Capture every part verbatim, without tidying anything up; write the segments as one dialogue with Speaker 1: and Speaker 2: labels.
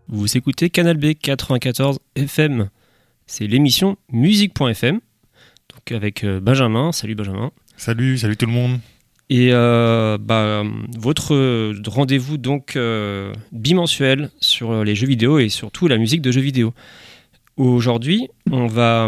Speaker 1: Vous écoutez Canal B quatre-vingt-quatorze F M. C'est l'émission musique point f m. Donc avec Benjamin. Salut Benjamin.
Speaker 2: Salut, salut tout le monde.
Speaker 1: Et euh, bah, votre rendez-vous donc euh, bimensuel sur les jeux vidéo et surtout la musique de jeux vidéo. Aujourd'hui, on va,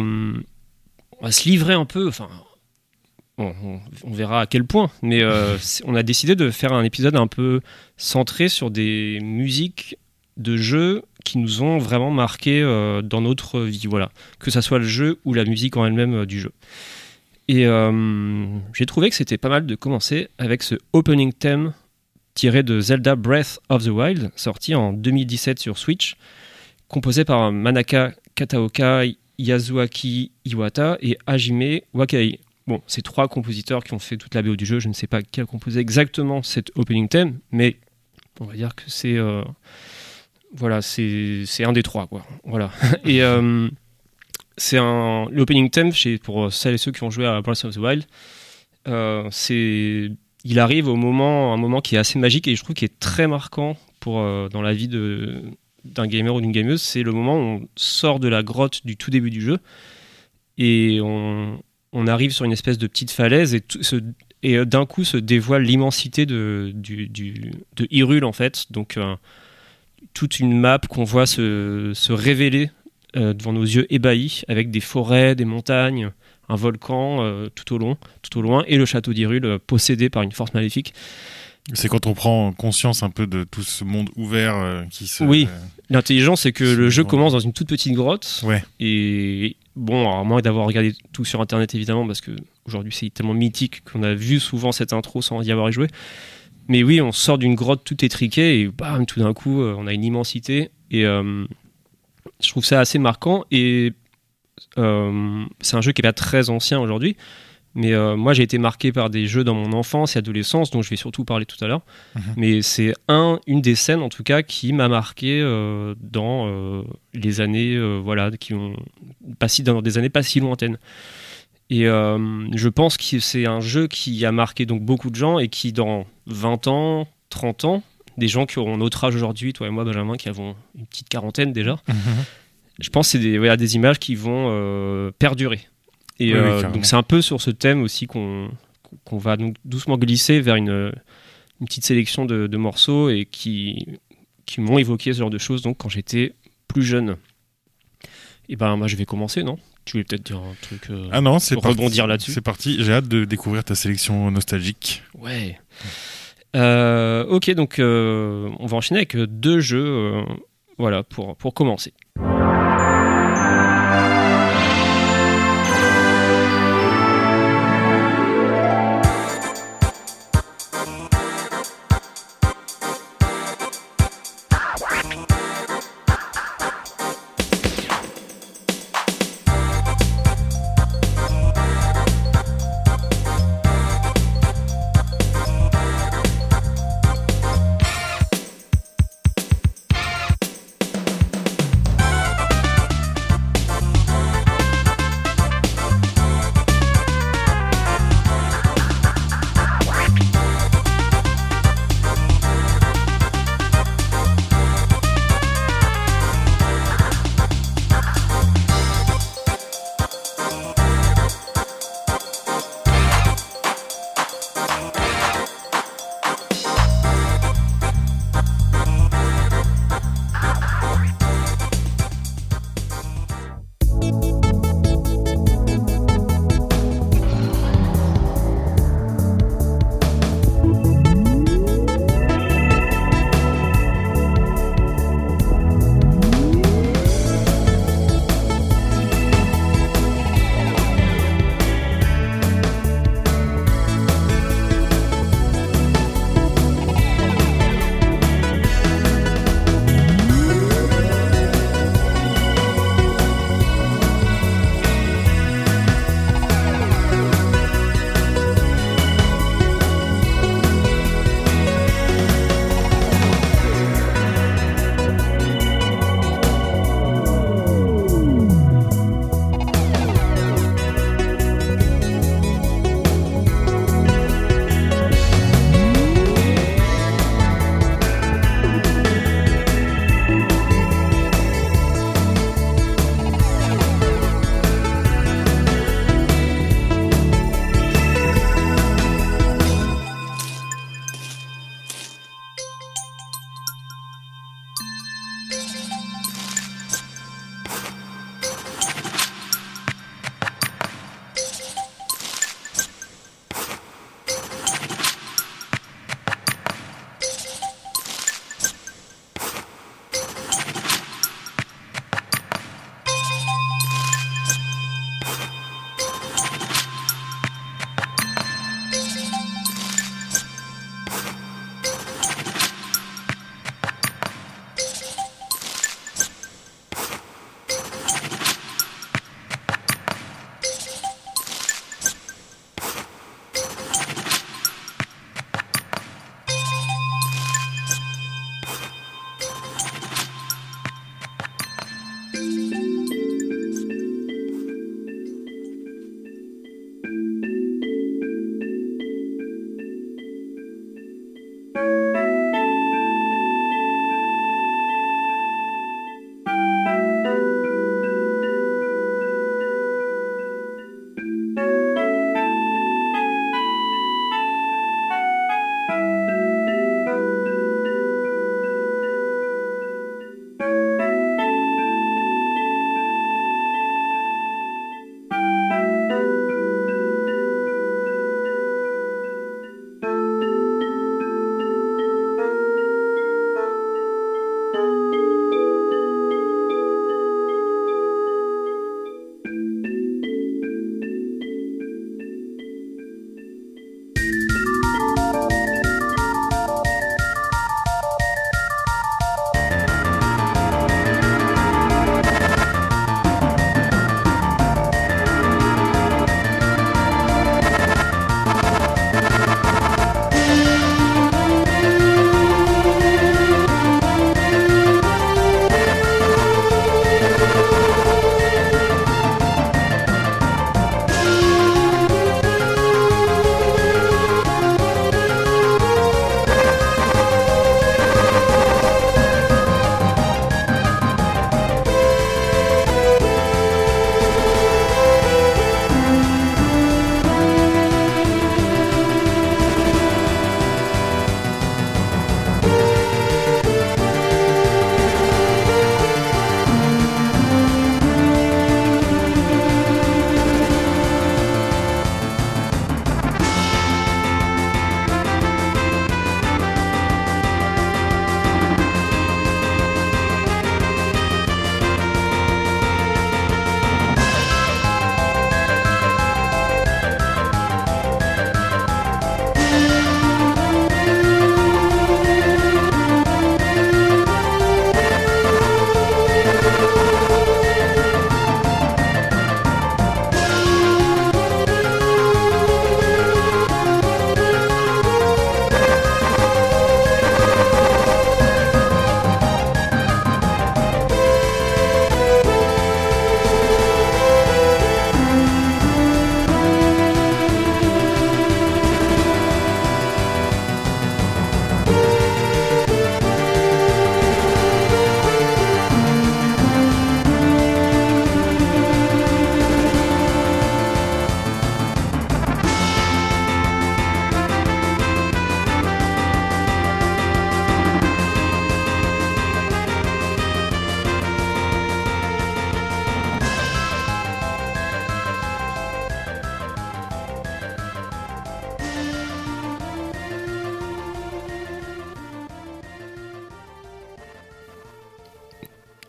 Speaker 1: on va se livrer un peu, enfin, on, on, on verra à quel point, mais euh, on a décidé de faire un épisode un peu centré sur des musiques de jeux qui nous ont vraiment marqué euh, dans notre vie, voilà, que ça soit le jeu ou la musique en elle-même euh, du jeu. Et euh, j'ai trouvé que c'était pas mal de commencer avec ce opening theme tiré de Zelda Breath of the Wild, sorti en deux mille dix-sept sur Switch, composé par Manaka Kataoka, Yasuaki Iwata et Hajime Wakai. Bon, c'est trois compositeurs qui ont fait toute la B O du jeu. Je ne sais pas qui a composé exactement cet opening theme, mais on va dire que c'est euh, voilà, c'est c'est un des trois, quoi. Voilà. Et euh, c'est un l'opening theme, chez, pour celles et ceux qui ont joué à Breath of the Wild, euh, c'est il arrive au moment un moment qui est assez magique et je trouve qu'il est très marquant pour euh, dans la vie de d'un gamer ou d'une gameuse. C'est le moment où on sort de la grotte du tout début du jeu et on on arrive sur une espèce de petite falaise et, tout, ce, et d'un coup se dévoile l'immensité de, du, du, de Hyrule en fait. Donc euh, toute une map qu'on voit se, se révéler euh, devant nos yeux ébahis avec des forêts, des montagnes, un volcan euh, tout au long, tout au loin et le château d'Hyrule euh, possédé par une force maléfique.
Speaker 2: C'est quand on prend conscience un peu de tout ce monde ouvert euh, qui se...
Speaker 1: Oui,
Speaker 2: euh,
Speaker 1: l'intelligence c'est que le jeu
Speaker 2: vraiment...
Speaker 1: commence dans une toute petite grotte.
Speaker 2: Ouais.
Speaker 1: Et bon, alors, à moins d'avoir regardé tout sur internet évidemment, parce que aujourd'hui c'est tellement mythique qu'on a vu souvent cette intro sans y avoir joué. Mais oui, on sort d'une grotte tout étriquée et bam, tout d'un coup on a une immensité et euh, je trouve ça assez marquant. Et euh, c'est un jeu qui est pas très ancien aujourd'hui. Mais euh, moi, j'ai été marqué par des jeux dans mon enfance et adolescence, dont je vais surtout parler tout à l'heure. Mmh. Mais c'est un, une des scènes, en tout cas, qui m'a marqué euh, dans euh, les années, euh, voilà, qui ont pas si, dans des années pas si lointaines. Et euh, je pense que c'est un jeu qui a marqué donc beaucoup de gens et qui, dans vingt ans, trente ans, des gens qui auront notre âge aujourd'hui, toi et moi, Benjamin, qui avons une petite quarantaine déjà, mmh. je pense que c'est des, voilà, des images qui vont euh, perdurer. Et oui, euh, oui, donc c'est un peu sur ce thème aussi qu'on, qu'on va donc doucement glisser vers une, une petite sélection de, de morceaux et qui, qui m'ont évoqué ce genre de choses donc quand j'étais plus jeune. Et ben moi je vais commencer, non ? Tu voulais peut-être dire un truc euh,
Speaker 2: ah non, c'est
Speaker 1: pour parti, rebondir là-dessus.
Speaker 2: C'est parti, j'ai hâte de découvrir ta sélection nostalgique.
Speaker 1: Ouais. Euh, ok, donc euh, on va enchaîner avec deux jeux euh, voilà, pour, pour commencer.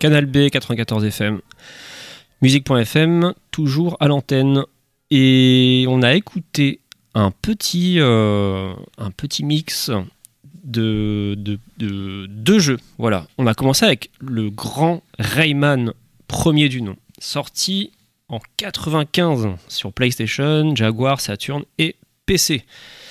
Speaker 1: Canal B quatre-vingt-quatorze F M, musique point F M, toujours à l'antenne. Et on a écouté un petit, euh, un petit mix de, de, de deux jeux. Voilà. On a commencé avec le grand Rayman, premier du nom, sorti en quatre-vingt-quinze sur PlayStation, Jaguar, Saturn et P C.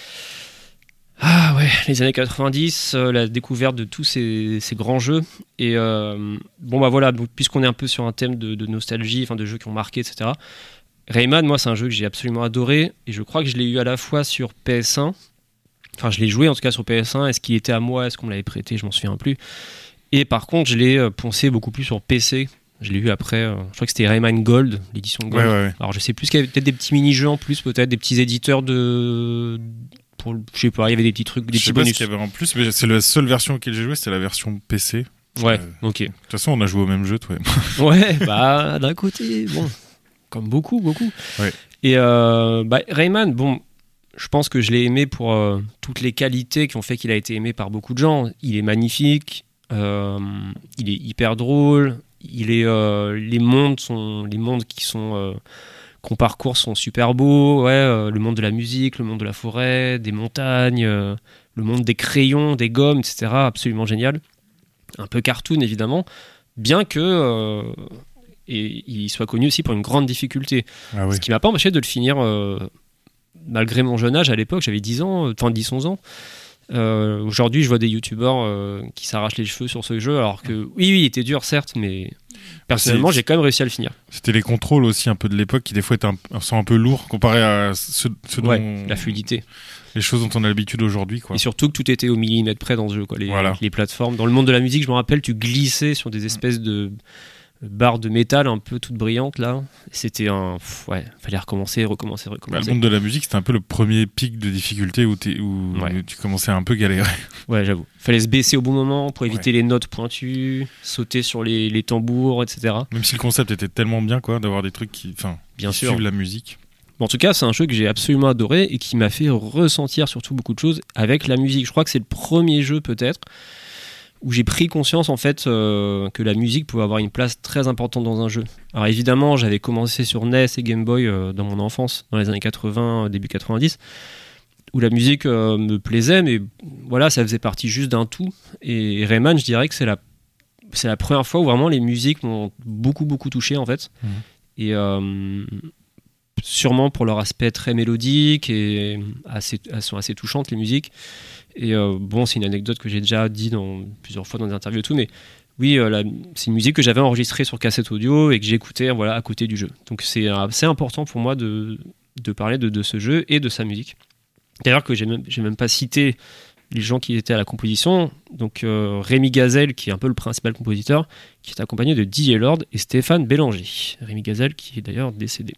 Speaker 1: Ah ouais, les années quatre-vingt-dix, euh, la découverte de tous ces, ces grands jeux. Et euh, bon bah voilà, puisqu'on est un peu sur un thème de, de nostalgie, enfin de jeux qui ont marqué, et cetera. Rayman, moi c'est un jeu que j'ai absolument adoré et je crois que je l'ai eu à la fois sur P S un, enfin je l'ai joué en tout cas sur P S un, est-ce qu'il était à moi, est-ce qu'on me l'avait prêté, je m'en souviens plus. Et par contre je l'ai poncé beaucoup plus sur P C. Je l'ai eu après, euh, je crois que c'était Rayman Gold, l'édition Gold.
Speaker 2: Ouais, ouais, ouais.
Speaker 1: Alors je sais plus qu'il y avait peut-être des petits mini-jeux en plus, peut-être des petits éditeurs de... Pour, je sais pas, il y avait des petits trucs, des
Speaker 2: je
Speaker 1: petits
Speaker 2: sais pas
Speaker 1: bonus.
Speaker 2: ce qu'il y avait en plus, mais c'est la seule version auquel j'ai joué, c'était la version P C.
Speaker 1: Ouais,
Speaker 2: euh,
Speaker 1: ok.
Speaker 2: De toute façon, on a joué au même jeu, toi et moi.
Speaker 1: Ouais, bah d'un côté, bon, comme beaucoup, beaucoup.
Speaker 2: Ouais.
Speaker 1: Et euh, bah, Rayman, bon, je pense que je l'ai aimé pour euh, toutes les qualités qui ont fait qu'il a été aimé par beaucoup de gens. Il est magnifique, euh, il est hyper drôle, il est, euh, les mondes sont, les mondes qui sont euh, qu'on parcourt sont super beaux, ouais, euh, le monde de la musique, le monde de la forêt, des montagnes, euh, le monde des crayons, des gommes, et cetera. Absolument génial. Un peu cartoon évidemment, bien que euh, et il soit connu aussi pour une grande difficulté.
Speaker 2: Ah oui.
Speaker 1: Ce qui m'a pas empêché de le finir euh, malgré mon jeune âge à l'époque, j'avais dix ans, enfin dix onze ans. Euh, aujourd'hui, je vois des youtubeurs euh, qui s'arrachent les cheveux sur ce jeu, alors que oui, oui, il était dur certes, mais personnellement,
Speaker 2: C'est-
Speaker 1: j'ai quand même réussi à le finir.
Speaker 2: C'était les contrôles aussi un peu de l'époque qui des fois étaient un, sont un peu lourds comparé à ce, ce dont
Speaker 1: Ouais, la fluidité.
Speaker 2: les choses dont on a l'habitude aujourd'hui, quoi.
Speaker 1: Et surtout que tout était au millimètre près dans ce jeu, quoi. Les,
Speaker 2: Voilà.
Speaker 1: les plateformes. Dans le monde de la musique, je me rappelle, tu glissais sur des espèces de barres de métal un peu toutes brillantes là. C'était un, pff, ouais, fallait recommencer, recommencer,
Speaker 2: Bah,
Speaker 1: recommencer.
Speaker 2: le monde de la musique, c'était un peu le premier pic de difficulté où, t'es- où
Speaker 1: Ouais.
Speaker 2: tu commençais à un peu galérer.
Speaker 1: Ouais, j'avoue. Fallait se baisser au bon moment pour éviter les notes pointues, sauter sur les, les tambours, et cetera.
Speaker 2: Même si le concept était tellement bien, quoi, d'avoir des trucs qui, enfin,
Speaker 1: Bien
Speaker 2: qui
Speaker 1: sûr.
Speaker 2: suivent la musique.
Speaker 1: Bon, en tout cas, c'est un jeu que j'ai absolument adoré et qui m'a fait ressentir surtout beaucoup de choses avec la musique. Je crois que c'est le premier jeu peut-être où j'ai pris conscience en fait euh, que la musique pouvait avoir une place très importante dans un jeu. Alors évidemment, j'avais commencé sur N E S et Game Boy euh, dans mon enfance, dans les années quatre-vingts, début quatre-vingt-dix, où la musique euh, me plaisait, mais voilà, ça faisait partie juste d'un tout. Et Rayman, je dirais que c'est la, c'est la première fois où vraiment les musiques m'ont beaucoup beaucoup touché en fait.
Speaker 2: Mmh.
Speaker 1: Et euh, sûrement pour leur aspect très mélodique et assez, elles sont assez touchantes les musiques. Et euh, bon, c'est une anecdote que j'ai déjà dit dans, plusieurs fois dans des interviews et tout, mais oui, euh, la, c'est une musique que j'avais enregistrée sur cassette audio et que j'écoutais voilà, à côté du jeu. Donc c'est assez important pour moi de, de parler de, de ce jeu et de sa musique. D'ailleurs que j'ai même, j'ai même pas cité les gens qui étaient à la composition. Donc euh, Rémi Gazelle, qui est un peu le principal compositeur, qui est accompagné de D J Lord et Stéphane Bélanger. Rémi Gazelle qui est d'ailleurs décédé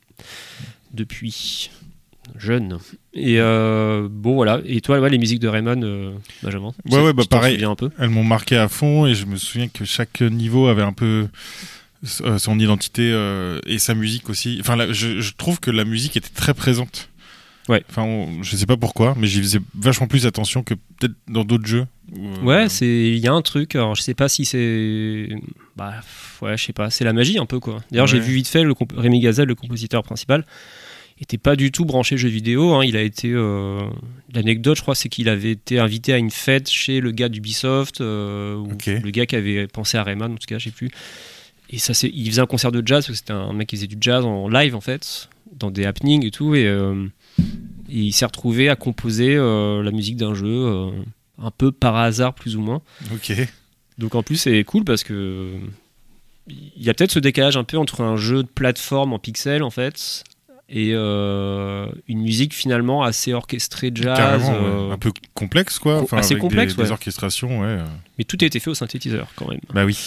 Speaker 1: depuis jeune. Et euh, bon voilà. Et toi, ouais, les musiques de Rayman, euh, Benjamin,
Speaker 2: Ouais, ouais, bah
Speaker 1: tu t'en
Speaker 2: pareil.
Speaker 1: souviens un peu.
Speaker 2: Elles m'ont marqué à fond et je me souviens que chaque niveau avait un peu euh, son identité euh, et sa musique aussi. Enfin, là, je, je trouve que la musique était très présente.
Speaker 1: Ouais.
Speaker 2: Enfin, on, je sais pas pourquoi, mais j'y faisais vachement plus attention que peut-être dans d'autres jeux. Où, euh,
Speaker 1: Ouais, c'est il y a un truc. Alors je sais pas si c'est, bah ouais, je sais pas. C'est la magie un peu quoi. D'ailleurs,
Speaker 2: Ouais.
Speaker 1: j'ai vu vite fait le comp- Rémi Gazelle, le compositeur principal, était pas du tout branché jeux vidéo. Hein. Il a été euh, l'anecdote, je crois, c'est qu'il avait été invité à une fête chez le gars d'Ubisoft, euh, ou
Speaker 2: Ok.
Speaker 1: le gars qui avait pensé à Rayman, en tout cas, je sais plus. Et ça, c'est, il faisait un concert de jazz parce que c'était un mec qui faisait du jazz en live en fait, dans des happenings et tout, et, euh, et il s'est retrouvé à composer euh, la musique d'un jeu. Euh, un peu par hasard plus ou moins.
Speaker 2: Ok.
Speaker 1: Donc en plus c'est cool parce que il y a peut-être ce décalage un peu entre un jeu de plateforme en pixels en fait et euh, une musique finalement assez orchestrée jazz,
Speaker 2: Carrément, ouais.
Speaker 1: euh,
Speaker 2: Un peu complexe, quoi.
Speaker 1: co-
Speaker 2: Enfin,
Speaker 1: assez
Speaker 2: avec
Speaker 1: complexe,
Speaker 2: des,
Speaker 1: ouais.
Speaker 2: des orchestrations, ouais. euh.
Speaker 1: mais tout a été fait au synthétiseur quand même.
Speaker 2: Bah oui.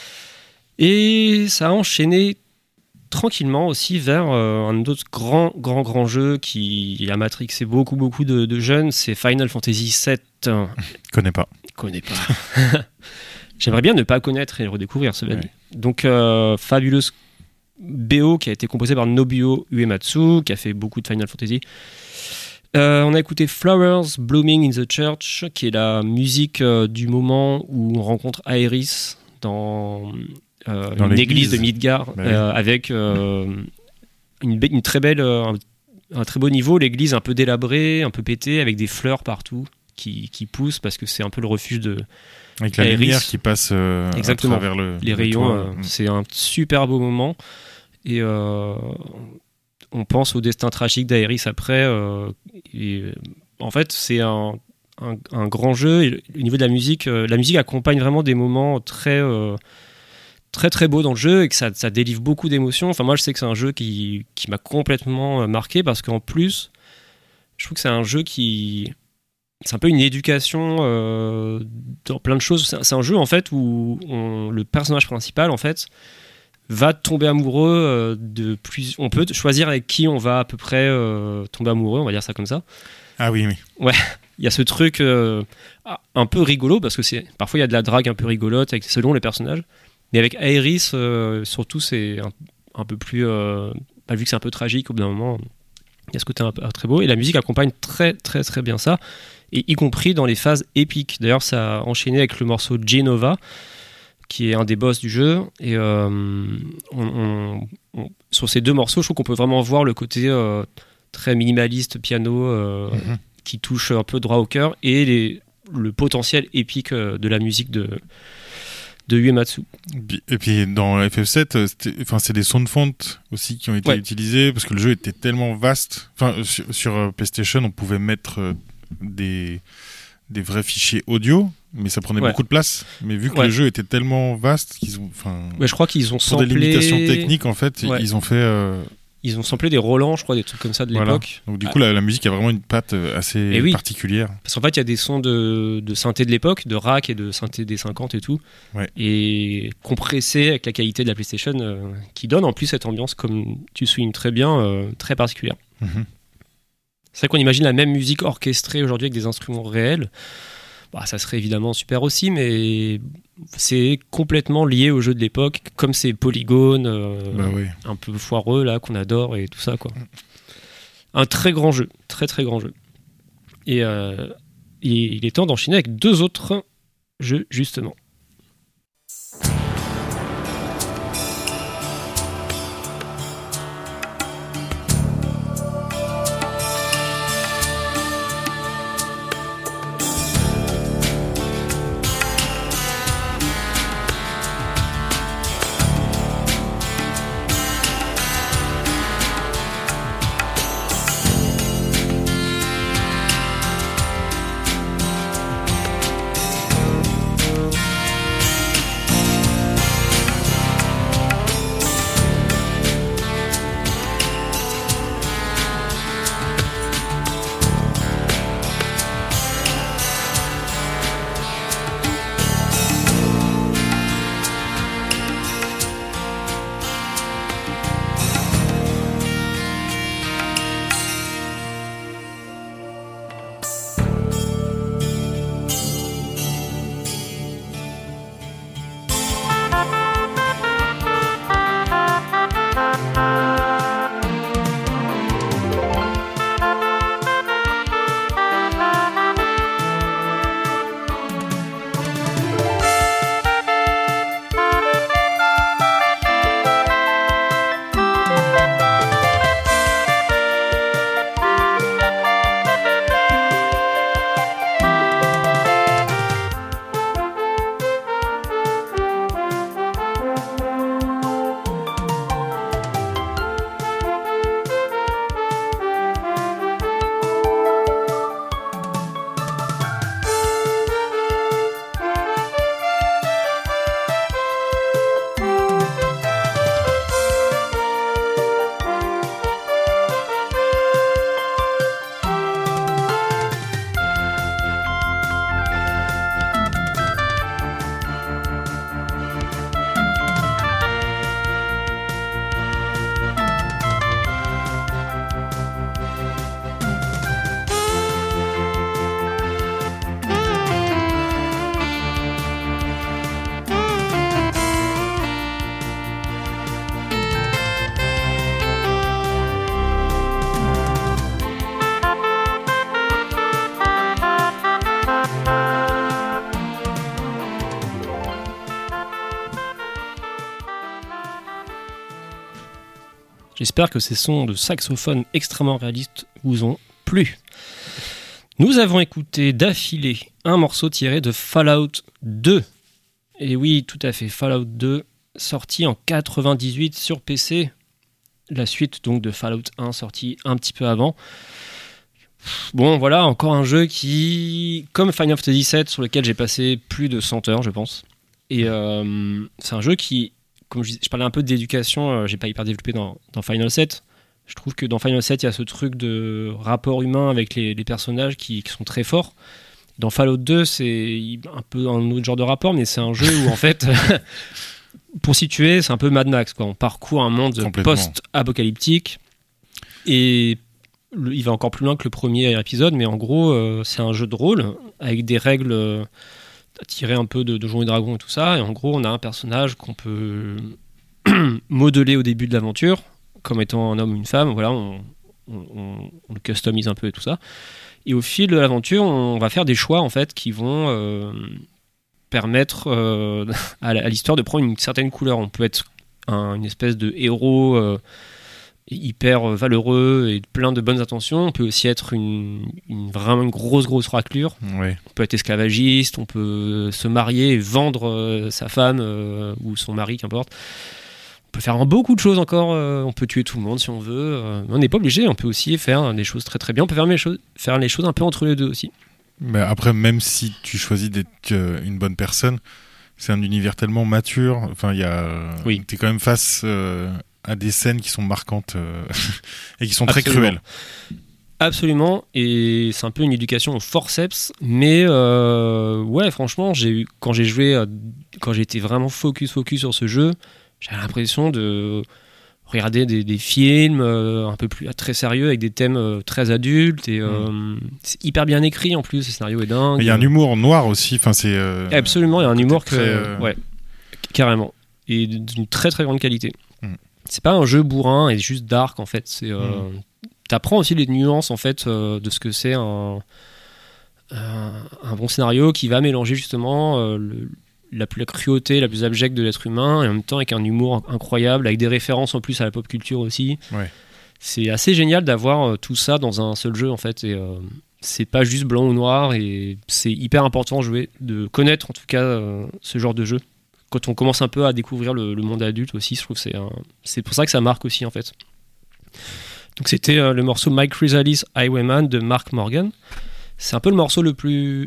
Speaker 1: Et ça a enchaîné tranquillement aussi vers euh, un autre grand grand grand jeu qui a matrixé beaucoup beaucoup de, de jeunes, c'est Final Fantasy sept.
Speaker 2: Je connais pas.
Speaker 1: Connais pas. J'aimerais bien ne pas connaître et le redécouvrir, cela dit.
Speaker 2: Ouais.
Speaker 1: Donc, euh, fabuleuse B O qui a été composée par Nobuo Uematsu, qui a fait beaucoup de Final Fantasy. Euh, on a écouté Flowers Blooming in the Church, qui est la musique euh, du moment où on rencontre Aerys dans euh,
Speaker 2: Dans
Speaker 1: une
Speaker 2: l'église.
Speaker 1: église de Midgard
Speaker 2: Bah
Speaker 1: euh, avec euh, une, une très belle, euh, un, un très beau niveau. L'église un peu délabrée, un peu pétée, avec des fleurs partout qui, qui poussent parce que c'est un peu le refuge de
Speaker 2: Avec la
Speaker 1: Aerys.
Speaker 2: lumière qui passe euh, à
Speaker 1: Exactement.
Speaker 2: travers le,
Speaker 1: les
Speaker 2: le
Speaker 1: rayons.
Speaker 2: toit.
Speaker 1: euh, c'est un super beau moment et euh, on pense au destin tragique d'Aerys après. Euh, et, euh, en fait, c'est un, un, un grand jeu. Et au niveau de la musique, euh, la musique accompagne vraiment des moments très, euh, très très beaux dans le jeu et que ça, ça délivre beaucoup d'émotions. Enfin, moi, je sais que c'est un jeu qui, qui m'a complètement marqué parce qu'en plus, je trouve que c'est un jeu qui... C'est un peu une éducation euh, dans plein de choses. C'est, c'est un jeu, en fait, où on, le personnage principal, en fait, va tomber amoureux euh, de plus... On peut choisir avec qui on va à peu près euh, tomber amoureux, on va dire ça comme ça.
Speaker 2: Ah oui, oui.
Speaker 1: Il y a ce truc euh, un peu rigolo, parce que c'est, parfois il y a de la drague un peu rigolote avec, selon les personnages. Mais avec Aerys, euh, surtout, c'est un, un peu plus... Euh, bah, vu que c'est un peu tragique, au bout d'un moment, il y a ce côté un peu très beau. Et la musique accompagne très, très, très bien ça. Et y compris dans les phases épiques. D'ailleurs, ça a enchaîné avec le morceau Genova, qui est un des boss du jeu. Et euh, on, on, on, sur ces deux morceaux, je trouve qu'on peut vraiment voir le côté euh, très minimaliste, piano, euh, mm-hmm. qui touche un peu droit au cœur, et les, le potentiel épique de la musique de, de Uematsu.
Speaker 2: Et puis dans F F sept, enfin, c'est des sons de fonte aussi qui ont été ouais. utilisés, parce que le jeu était tellement vaste. Enfin, sur, sur PlayStation, on pouvait mettre... Des, des vrais fichiers audio, mais ça prenait ouais. beaucoup de place. Mais vu que ouais. le jeu était tellement vaste qu'ils ont, enfin,
Speaker 1: ouais, je crois qu'ils ont
Speaker 2: pour
Speaker 1: samplé...
Speaker 2: des limitations techniques en fait, ouais. ils ont fait. Euh...
Speaker 1: Ils ont samplé des Roland, je crois, des trucs comme ça de voilà. l'époque.
Speaker 2: Donc du coup, ah. la, la musique a vraiment une patte assez oui. particulière.
Speaker 1: Parce qu'en fait, il y a des sons de, de synthé de l'époque, de rack et de synthé des cinquante et tout,
Speaker 2: ouais.
Speaker 1: et compressé avec la qualité de la PlayStation, euh, qui donne en plus cette ambiance, comme tu soulignes très bien, euh, très particulière.
Speaker 2: Mm-hmm.
Speaker 1: C'est vrai qu'on imagine la même musique orchestrée aujourd'hui avec des instruments réels. Bah, ça serait évidemment super aussi, mais c'est complètement lié au jeu de l'époque, comme ces polygones euh,
Speaker 2: bah oui.
Speaker 1: un peu foireux là qu'on adore et tout ça, quoi. Un très grand jeu, très très grand jeu. Et, euh, et il est temps d'enchaîner avec deux autres jeux justement. J'espère que ces sons de saxophone extrêmement réalistes vous ont plu. Nous avons écouté d'affilée un morceau tiré de Fallout deux. Et oui, tout à fait, Fallout deux, sorti en quatre-vingt-dix-huit sur P C. La suite donc de Fallout un, sorti un petit peu avant. Bon, voilà, encore un jeu qui, comme Final Fantasy sept, sur lequel j'ai passé plus de cent heures, je pense. Et euh, c'est un jeu qui, comme je, je parlais un peu d'éducation, euh, j'ai pas hyper développé dans, dans Final sept. Je trouve que dans Final sept, il y a ce truc de rapport humain avec les, les personnages qui, qui sont très forts. Dans Fallout deux, c'est un peu un autre genre de rapport, mais c'est un jeu où, en fait, pour situer, c'est un peu Mad Max, quoi. On parcourt un monde post-apocalyptique et le, il va encore plus loin que le premier épisode, mais en gros, euh, c'est un jeu de rôle avec des règles euh, tirées un peu de Donjons et Dragons et tout ça. Et en gros, on a un personnage qu'on peut modeler au début de l'aventure comme étant un homme ou une femme. Voilà, on, on, on le customise un peu et tout ça. Et au fil de l'aventure, on va faire des choix en fait qui vont euh, permettre euh, à l'histoire de prendre une certaine couleur. On peut être un, une espèce de héros euh, hyper valeureux et plein de bonnes intentions. On peut aussi être une, une vraiment une grosse grosse raclure.
Speaker 2: Ouais.
Speaker 1: On peut être esclavagiste, on peut se marier et vendre euh, sa femme euh, ou son mari, qu'importe. On peut faire beaucoup de choses encore, euh, on peut tuer tout le monde si on veut, euh, on n'est pas obligé, on peut aussi faire des choses très très bien, on peut faire les choses, faire les choses un peu entre les deux aussi.
Speaker 2: Mais après, même si tu choisis d'être euh, une bonne personne, c'est un univers tellement mature, enfin, il y a...
Speaker 1: Oui.
Speaker 2: T'es quand même face euh, à des scènes qui sont marquantes euh, et qui sont très
Speaker 1: Absolument.
Speaker 2: cruelles.
Speaker 1: Absolument, et c'est un peu une éducation au forceps, mais euh, ouais, franchement, j'ai eu, quand j'ai joué, euh, quand j'ai été vraiment focus focus sur ce jeu, j'avais l'impression de regarder des, des films euh, un peu plus très sérieux avec des thèmes euh, très adultes et euh, mmh. c'est hyper bien écrit en plus, le scénario est dingue.
Speaker 2: Il y a un humour noir aussi, enfin c'est. Euh,
Speaker 1: Absolument, il y a un humour que,
Speaker 2: très, euh...
Speaker 1: ouais, carrément, et d'une très très grande qualité.
Speaker 2: Mmh.
Speaker 1: C'est pas un jeu bourrin et juste dark en fait. C'est, euh, mmh. T'apprends aussi les nuances en fait euh, de ce que c'est un, un un bon scénario qui va mélanger justement euh, le la plus la cruauté, la plus abjecte de l'être humain, et en même temps avec un humour incroyable, avec des références en plus à la pop culture aussi.
Speaker 2: Ouais.
Speaker 1: C'est assez génial d'avoir euh, tout ça dans un seul jeu en fait, et euh, c'est pas juste blanc ou noir, et c'est hyper important de jouer, de connaître en tout cas euh, ce genre de jeu. Quand on commence un peu à découvrir le, le monde adulte aussi, je trouve que c'est, un, c'est pour ça que ça marque aussi en fait. Donc c'était euh, le morceau My Chrysalis Highwayman de Mark Morgan. C'est un peu le morceau le plus...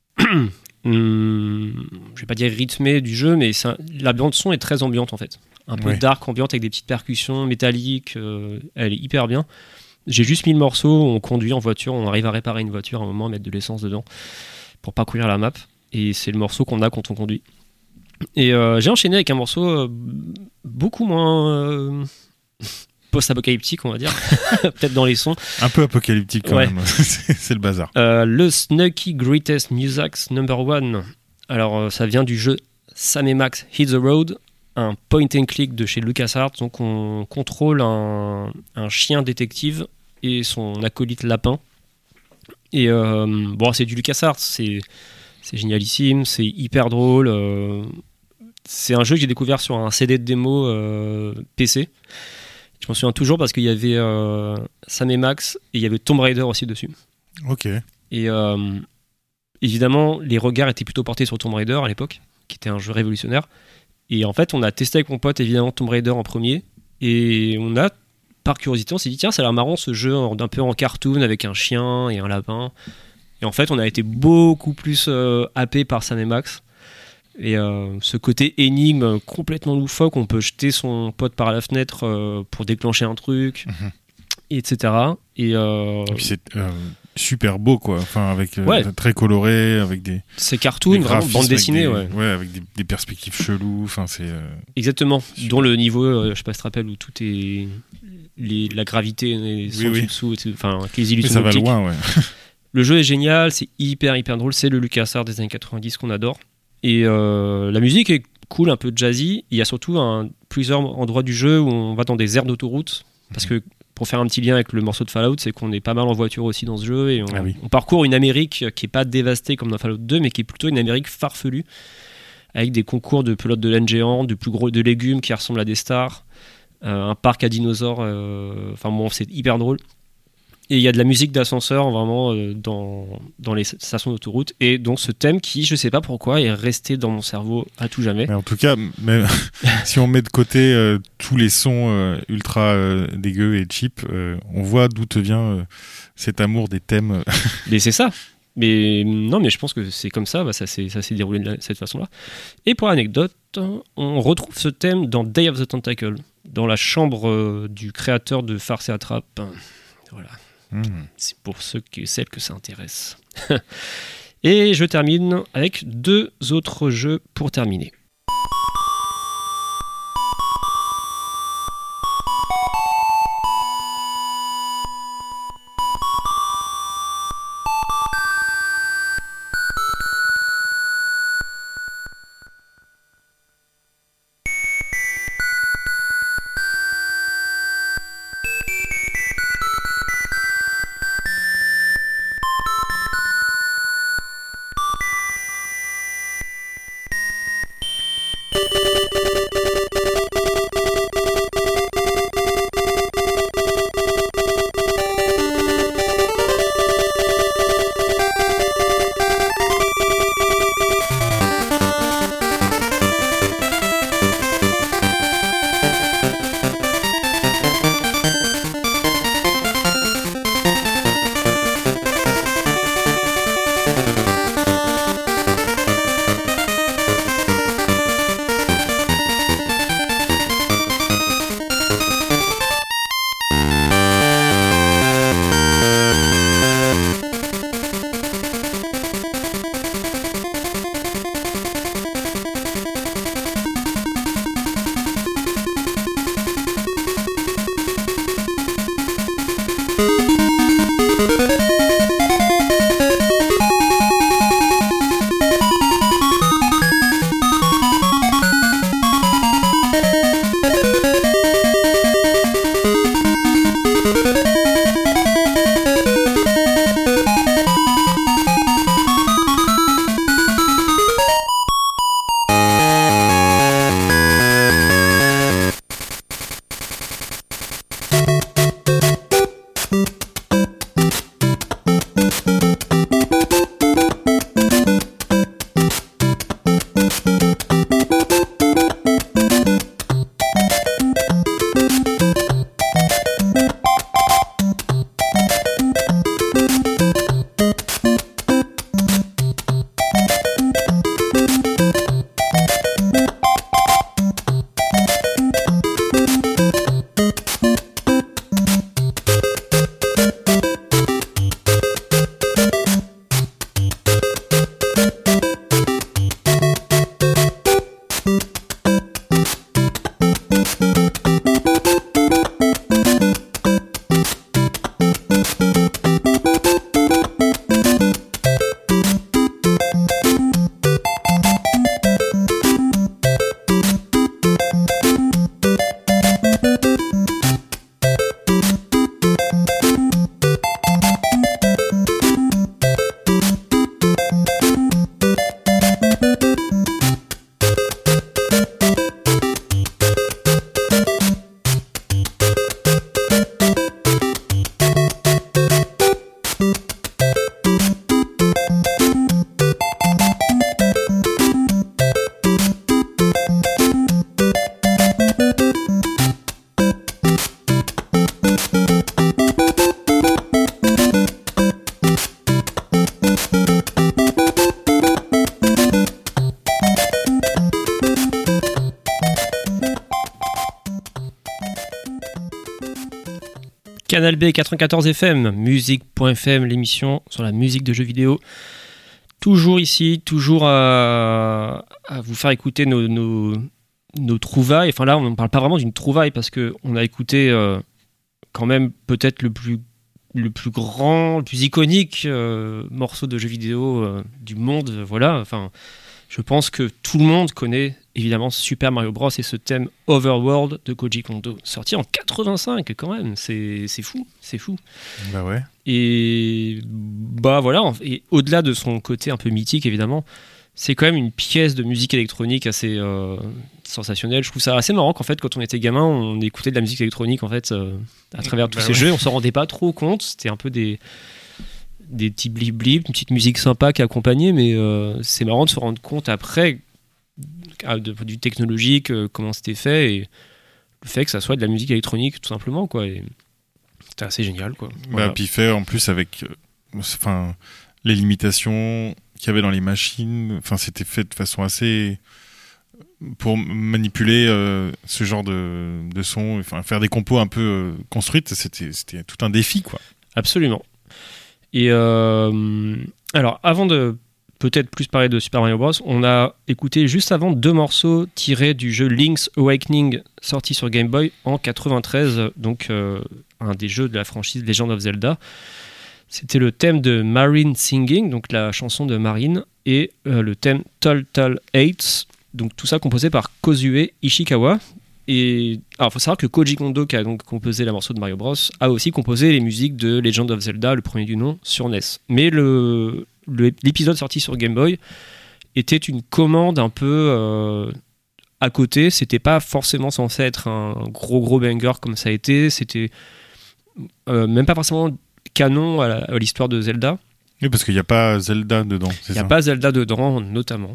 Speaker 1: Hum, je vais pas dire rythmé du jeu, mais un, la bande son est très ambiante en fait, un peu
Speaker 2: ouais.
Speaker 1: dark, ambiante avec des petites percussions métalliques, euh, elle est hyper bien. J'ai juste mis le morceau, on conduit en voiture, on arrive à réparer une voiture à un moment, mettre de l'essence dedans pour pas courir la map, et c'est le morceau qu'on a quand on conduit. Et euh, j'ai enchaîné avec un morceau euh, beaucoup moins euh, post-apocalyptique, on va dire, peut-être dans les sons.
Speaker 2: Un peu apocalyptique quand
Speaker 1: ouais.
Speaker 2: même, c'est, c'est le bazar.
Speaker 1: Euh, le Snucky Greatest Musics Number One. Alors, euh, ça vient du jeu Sam et Max Hit the Road, un point and click de chez LucasArts. Donc, on contrôle un, un chien détective et son acolyte lapin. Et euh, bon, c'est du LucasArts, c'est, c'est génialissime, c'est hyper drôle. Euh, c'est un jeu que j'ai découvert sur un C D de démo euh, P C. Je m'en souviens toujours parce qu'il y avait euh, Sam et Max et il y avait Tomb Raider aussi dessus.
Speaker 2: Ok.
Speaker 1: Et euh, évidemment, les regards étaient plutôt portés sur Tomb Raider à l'époque, qui était un jeu révolutionnaire. Et en fait, on a testé avec mon pote évidemment Tomb Raider en premier. Et on a, par curiosité, on s'est dit tiens, ça a l'air marrant ce jeu un peu en cartoon avec un chien et un lapin. Et en fait, on a été beaucoup plus euh, happé par Sam et Max. Et euh, ce côté énigme complètement loufoque, on peut jeter son pote par la fenêtre euh, pour déclencher un truc, mmh. et cetera. Et, euh...
Speaker 2: et puis c'est euh, super beau, quoi. Enfin, avec euh,
Speaker 1: ouais.
Speaker 2: très coloré, avec des.
Speaker 1: C'est cartoon, vraiment bande dessinée,
Speaker 2: avec des,
Speaker 1: ouais.
Speaker 2: Ouais, avec des, des perspectives cheloues. Enfin, c'est. Euh...
Speaker 1: Exactement. Super. Dont le niveau, euh, je sais pas si tu te rappelles, où tout est les, la gravité, les sons
Speaker 2: oui, oui.
Speaker 1: dessous, enfin, avec les illusions.
Speaker 2: Mais ça va loin, ouais.
Speaker 1: Le jeu est génial, c'est hyper hyper drôle. C'est le LucasArts des années quatre-vingt-dix qu'on adore. Et euh, la musique est cool, un peu jazzy. Il y a surtout un, plusieurs endroits du jeu où on va dans des aires d'autoroute. Parce que pour faire un petit lien avec le morceau de Fallout, c'est qu'on est pas mal en voiture aussi dans ce jeu. Et on,
Speaker 2: ah oui.
Speaker 1: on parcourt une Amérique qui est pas dévastée comme dans Fallout deux, mais qui est plutôt une Amérique farfelue. Avec des concours de pelotes de laine géantes, de plus gros de légumes qui ressemblent à des stars. euh, un parc à dinosaures. Euh, enfin bon, c'est hyper drôle. Et il y a de la musique d'ascenseur vraiment euh, dans, dans les stations d'autoroute. Et donc ce thème qui, je sais pas pourquoi, est resté dans mon cerveau à tout jamais.
Speaker 2: Mais en tout cas, même si on met de côté euh, tous les sons euh, ultra euh, dégueux et cheap, euh, on voit d'où te vient euh, cet amour des thèmes.
Speaker 1: Mais c'est ça. Mais non, mais je pense que c'est comme ça, bah, ça, s'est, ça s'est déroulé de cette façon-là. Et pour l'anecdote, on retrouve ce thème dans Day of the Tentacle, dans la chambre euh, du créateur de Farce et Attrape. Voilà. Mmh. C'est pour ceux et celles que ça intéresse. Et je termine avec deux autres jeux pour terminer. Canal B quatre-vingt-quatorze F M, musique point F M, l'émission sur la musique de jeux vidéo. Toujours ici, toujours à, à vous faire écouter nos, nos, nos trouvailles. Enfin là, on ne parle pas vraiment d'une trouvaille parce qu'on a écouté euh, quand même peut-être le plus, le plus grand, le plus iconique euh, morceau de jeux vidéo euh, du monde. Voilà, enfin, je pense que tout le monde connaît évidemment Super Mario Bros et ce thème Overworld de Koji Kondo, sorti en quatre-vingt-cinq quand même, c'est, c'est fou, c'est fou.
Speaker 2: Bah ouais.
Speaker 1: Et bah voilà, et au-delà de son côté un peu mythique évidemment, c'est quand même une pièce de musique électronique assez euh, sensationnelle. Je trouve ça assez marrant qu'en fait, quand on était gamin, on écoutait de la musique électronique en fait euh, à travers tous bah ces ouais. jeux. On s'en rendait pas trop compte. C'était un peu des des petits blip blip, une petite musique sympa qui accompagnait, mais euh, c'est marrant de se rendre compte après de, du technologique, euh, comment c'était fait et le fait que ça soit de la musique électronique tout simplement quoi. Et c'était assez génial quoi. Voilà.
Speaker 2: Bah puis fait en plus avec, enfin euh, les limitations qu'il y avait dans les machines, enfin c'était fait de façon assez pour manipuler euh, ce genre de, de son, enfin faire des compos un peu euh, construites, c'était c'était tout un défi quoi.
Speaker 1: Absolument. Et euh, alors, avant de peut-être plus parler de Super Mario Bros, on a écouté juste avant deux morceaux tirés du jeu Link's Awakening, sorti sur Game Boy en quatre-vingt-treize, donc euh, un des jeux de la franchise Legend of Zelda. C'était le thème de Marine Singing, donc la chanson de Marine, et euh, le thème Tall Tall Eights, donc tout ça composé par Kozue Ishikawa. Et alors, il faut savoir que Koji Kondo, qui a donc composé la morceau de Mario Bros, a aussi composé les musiques de Legend of Zelda, le premier du nom, sur N E S. Mais le, le, l'épisode sorti sur Game Boy était une commande un peu euh, à côté. C'était pas forcément censé être un gros gros banger comme ça a été. C'était euh, même pas forcément canon à, la, à l'histoire de Zelda.
Speaker 2: Oui, parce qu'il n'y a pas Zelda dedans.
Speaker 1: Il n'y a pas Zelda dedans, notamment.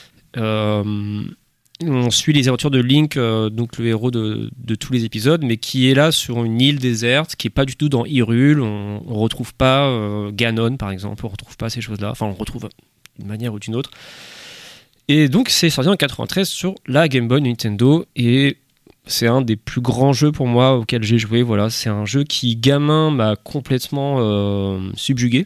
Speaker 1: Euh, On suit les aventures de Link, euh, donc le héros de, de tous les épisodes, mais qui est là sur une île déserte, qui est pas du tout dans Hyrule. On, on retrouve pas euh, Ganon, par exemple, on retrouve pas ces choses-là. Enfin, on retrouve d'une manière ou d'une autre. Et donc, c'est sorti en quatre-vingt-treize sur la Game Boy Nintendo, et c'est un des plus grands jeux pour moi auxquels j'ai joué. Voilà, c'est un jeu qui, gamin, m'a complètement euh, subjugué.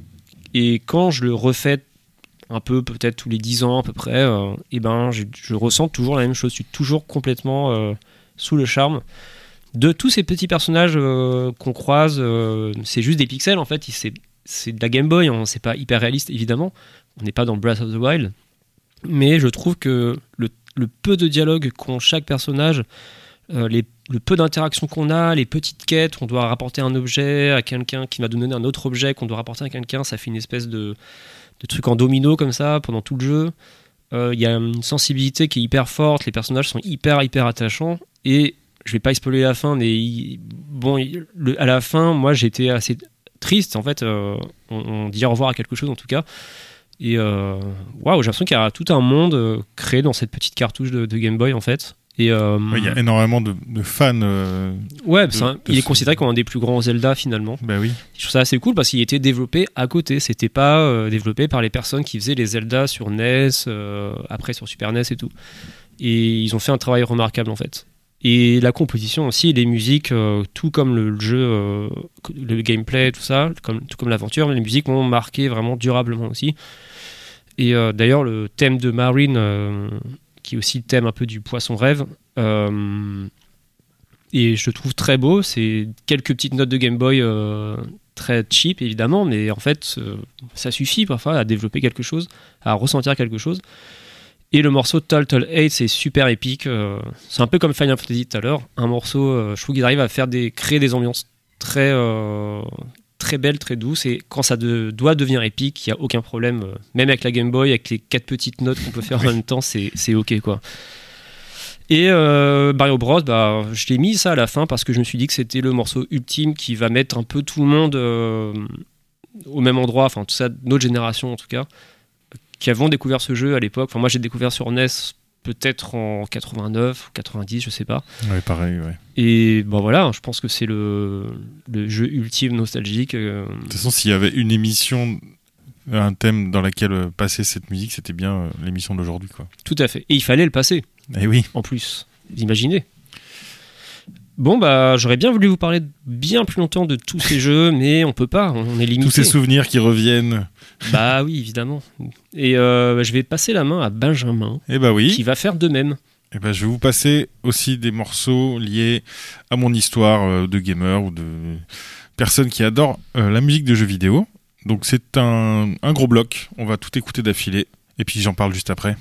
Speaker 1: Et quand je le refais un peu peut-être tous les dix ans à peu près, euh, et ben je, je ressens toujours la même chose. Je suis toujours complètement euh, sous le charme de tous ces petits personnages euh, qu'on croise. Euh, c'est juste des pixels en fait. C'est, c'est de la Game Boy, hein, c'est pas hyper réaliste évidemment. On n'est pas dans Breath of the Wild, mais je trouve que le, le peu de dialogue qu'ont chaque personnage, euh, les, le peu d'interaction qu'on a, les petites quêtes, on doit rapporter un objet à quelqu'un qui va donner un autre objet qu'on doit rapporter à quelqu'un, ça fait une espèce de de trucs en domino comme ça pendant tout le jeu. Il euh, y a une sensibilité qui est hyper forte, les personnages sont hyper hyper attachants, et je vais pas spoiler la fin, mais il, bon, il, le, à la fin moi j'étais assez triste en fait. Euh, on, on dit au revoir à quelque chose en tout cas, et waouh wow, j'ai l'impression qu'il y a tout un monde euh, créé dans cette petite cartouche de, de Game Boy en fait. Et euh,
Speaker 2: ouais, il y a énormément de, de fans. Euh,
Speaker 1: ouais,
Speaker 2: de,
Speaker 1: un,
Speaker 2: de
Speaker 1: il
Speaker 2: ce...
Speaker 1: est considéré comme un des plus grands Zelda finalement.
Speaker 2: Bah oui.
Speaker 1: Je trouve ça assez cool parce qu'il était développé à côté. C'était pas euh, développé par les personnes qui faisaient les Zelda sur N E S, euh, après sur Super N E S et tout. Et ils ont fait un travail remarquable en fait. Et la composition aussi, les musiques, euh, tout comme le, le jeu, euh, le gameplay, tout ça, comme, tout comme l'aventure, les musiques m'ont marqué vraiment durablement aussi. Et euh, d'ailleurs, le thème de Marine, euh, qui est aussi le thème un peu du poisson rêve, euh, et je le trouve très beau. C'est quelques petites notes de Game Boy euh, très cheap évidemment, mais en fait euh, ça suffit parfois à développer quelque chose, à ressentir quelque chose. Et le morceau Tall Tall Eight, c'est super épique, euh, c'est un peu comme Final Fantasy tout à l'heure, un morceau, euh, je trouve qu'il arrive à faire des, créer des ambiances très euh, très belles, très douces, et quand ça de, doit devenir épique, il n'y a aucun problème, euh, même avec la Game Boy, avec les quatre petites notes qu'on peut faire en même temps, c'est, c'est ok quoi. Et euh, Mario Bros, bah, je l'ai mis ça à la fin parce que je me suis dit que c'était le morceau ultime qui va mettre un peu tout le monde euh, au même endroit, enfin tout ça, notre génération en tout cas, qui avons découvert ce jeu à l'époque. Enfin moi j'ai découvert sur N E S peut-être en quatre-vingt-neuf ou quatre-vingt-dix, je sais pas.
Speaker 2: Ouais, pareil, ouais.
Speaker 1: Et bon voilà, je pense que c'est le, le jeu ultime nostalgique. Euh...
Speaker 2: De toute façon, s'il y avait une émission, un thème dans laquelle passer cette musique, c'était bien euh, l'émission d'aujourd'hui, quoi.
Speaker 1: Tout à fait. Et il fallait le passer.
Speaker 2: Et oui.
Speaker 1: En plus, vous imaginez. Bon bah j'aurais bien voulu vous parler bien plus longtemps de tous ces jeux, mais on peut pas, on est limité.
Speaker 2: Tous ces souvenirs qui reviennent.
Speaker 1: Bah oui, évidemment. Et euh, bah, je vais passer la main à Benjamin.
Speaker 2: Et bah oui.
Speaker 1: Qui va faire de même.
Speaker 2: Et ben, je vais vous passer aussi des morceaux liés à mon histoire euh, de gamer ou de personnes qui adorent euh, la musique de jeux vidéo. Donc c'est un, un gros bloc, on va tout écouter d'affilée, et puis j'en parle juste après.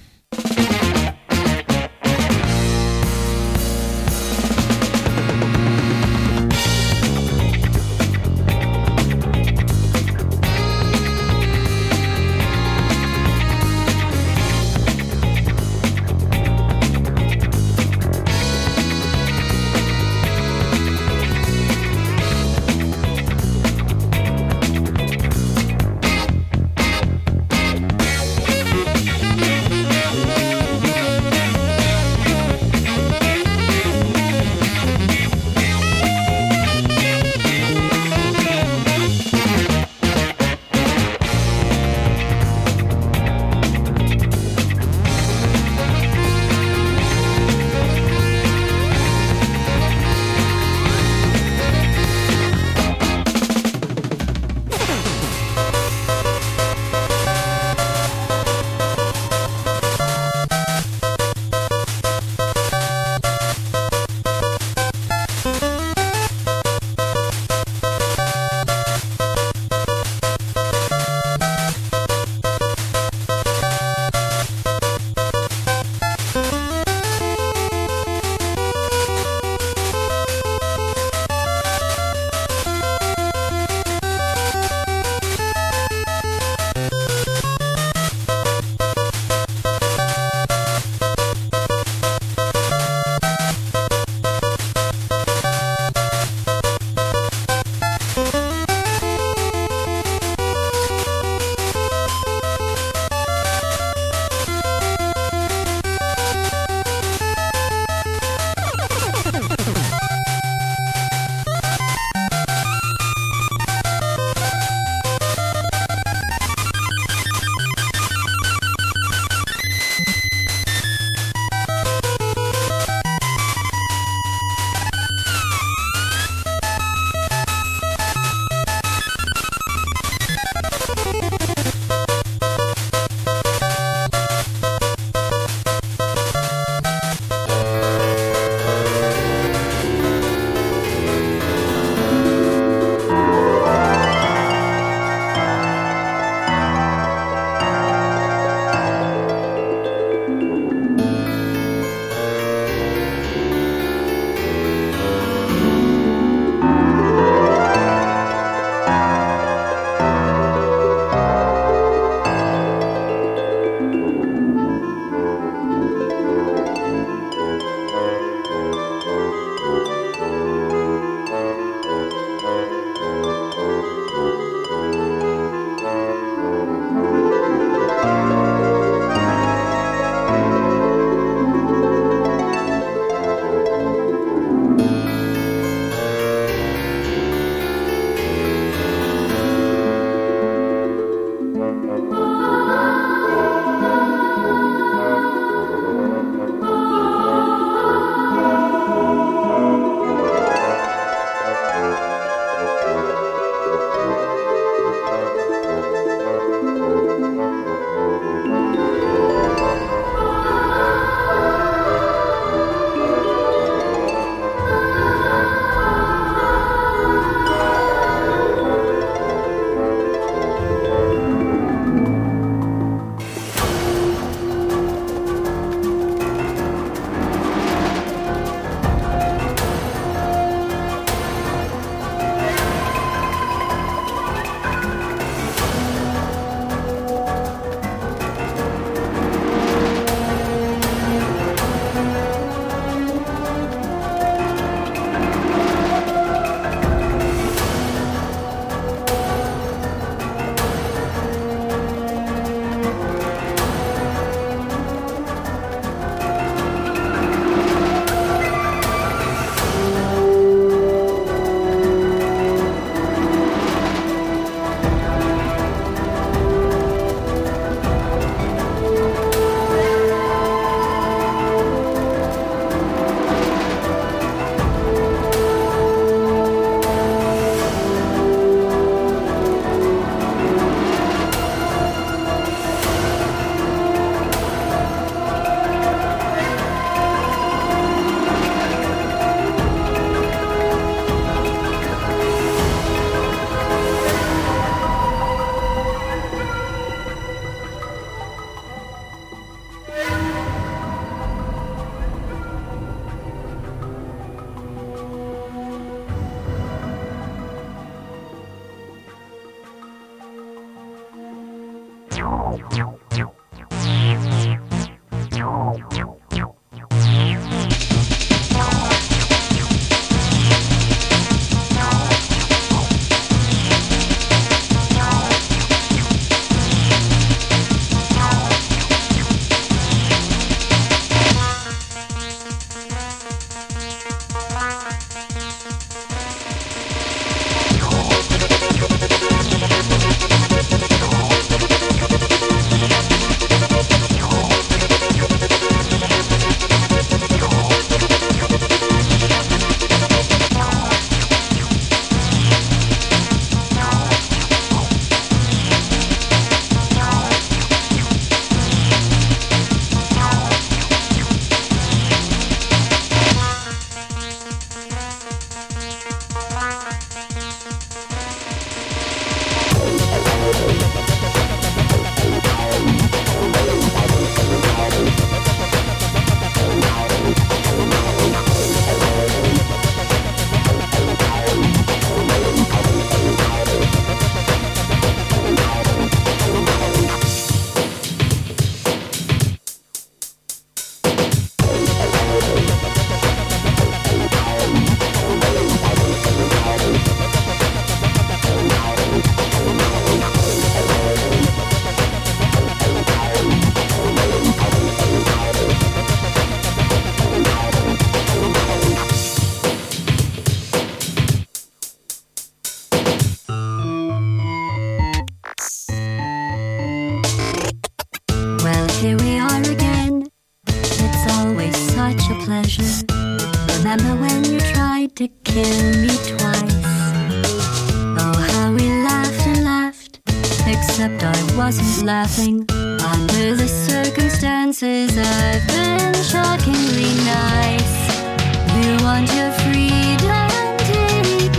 Speaker 3: Laughing under the circumstances. I've been shockingly nice. You want your freedom, take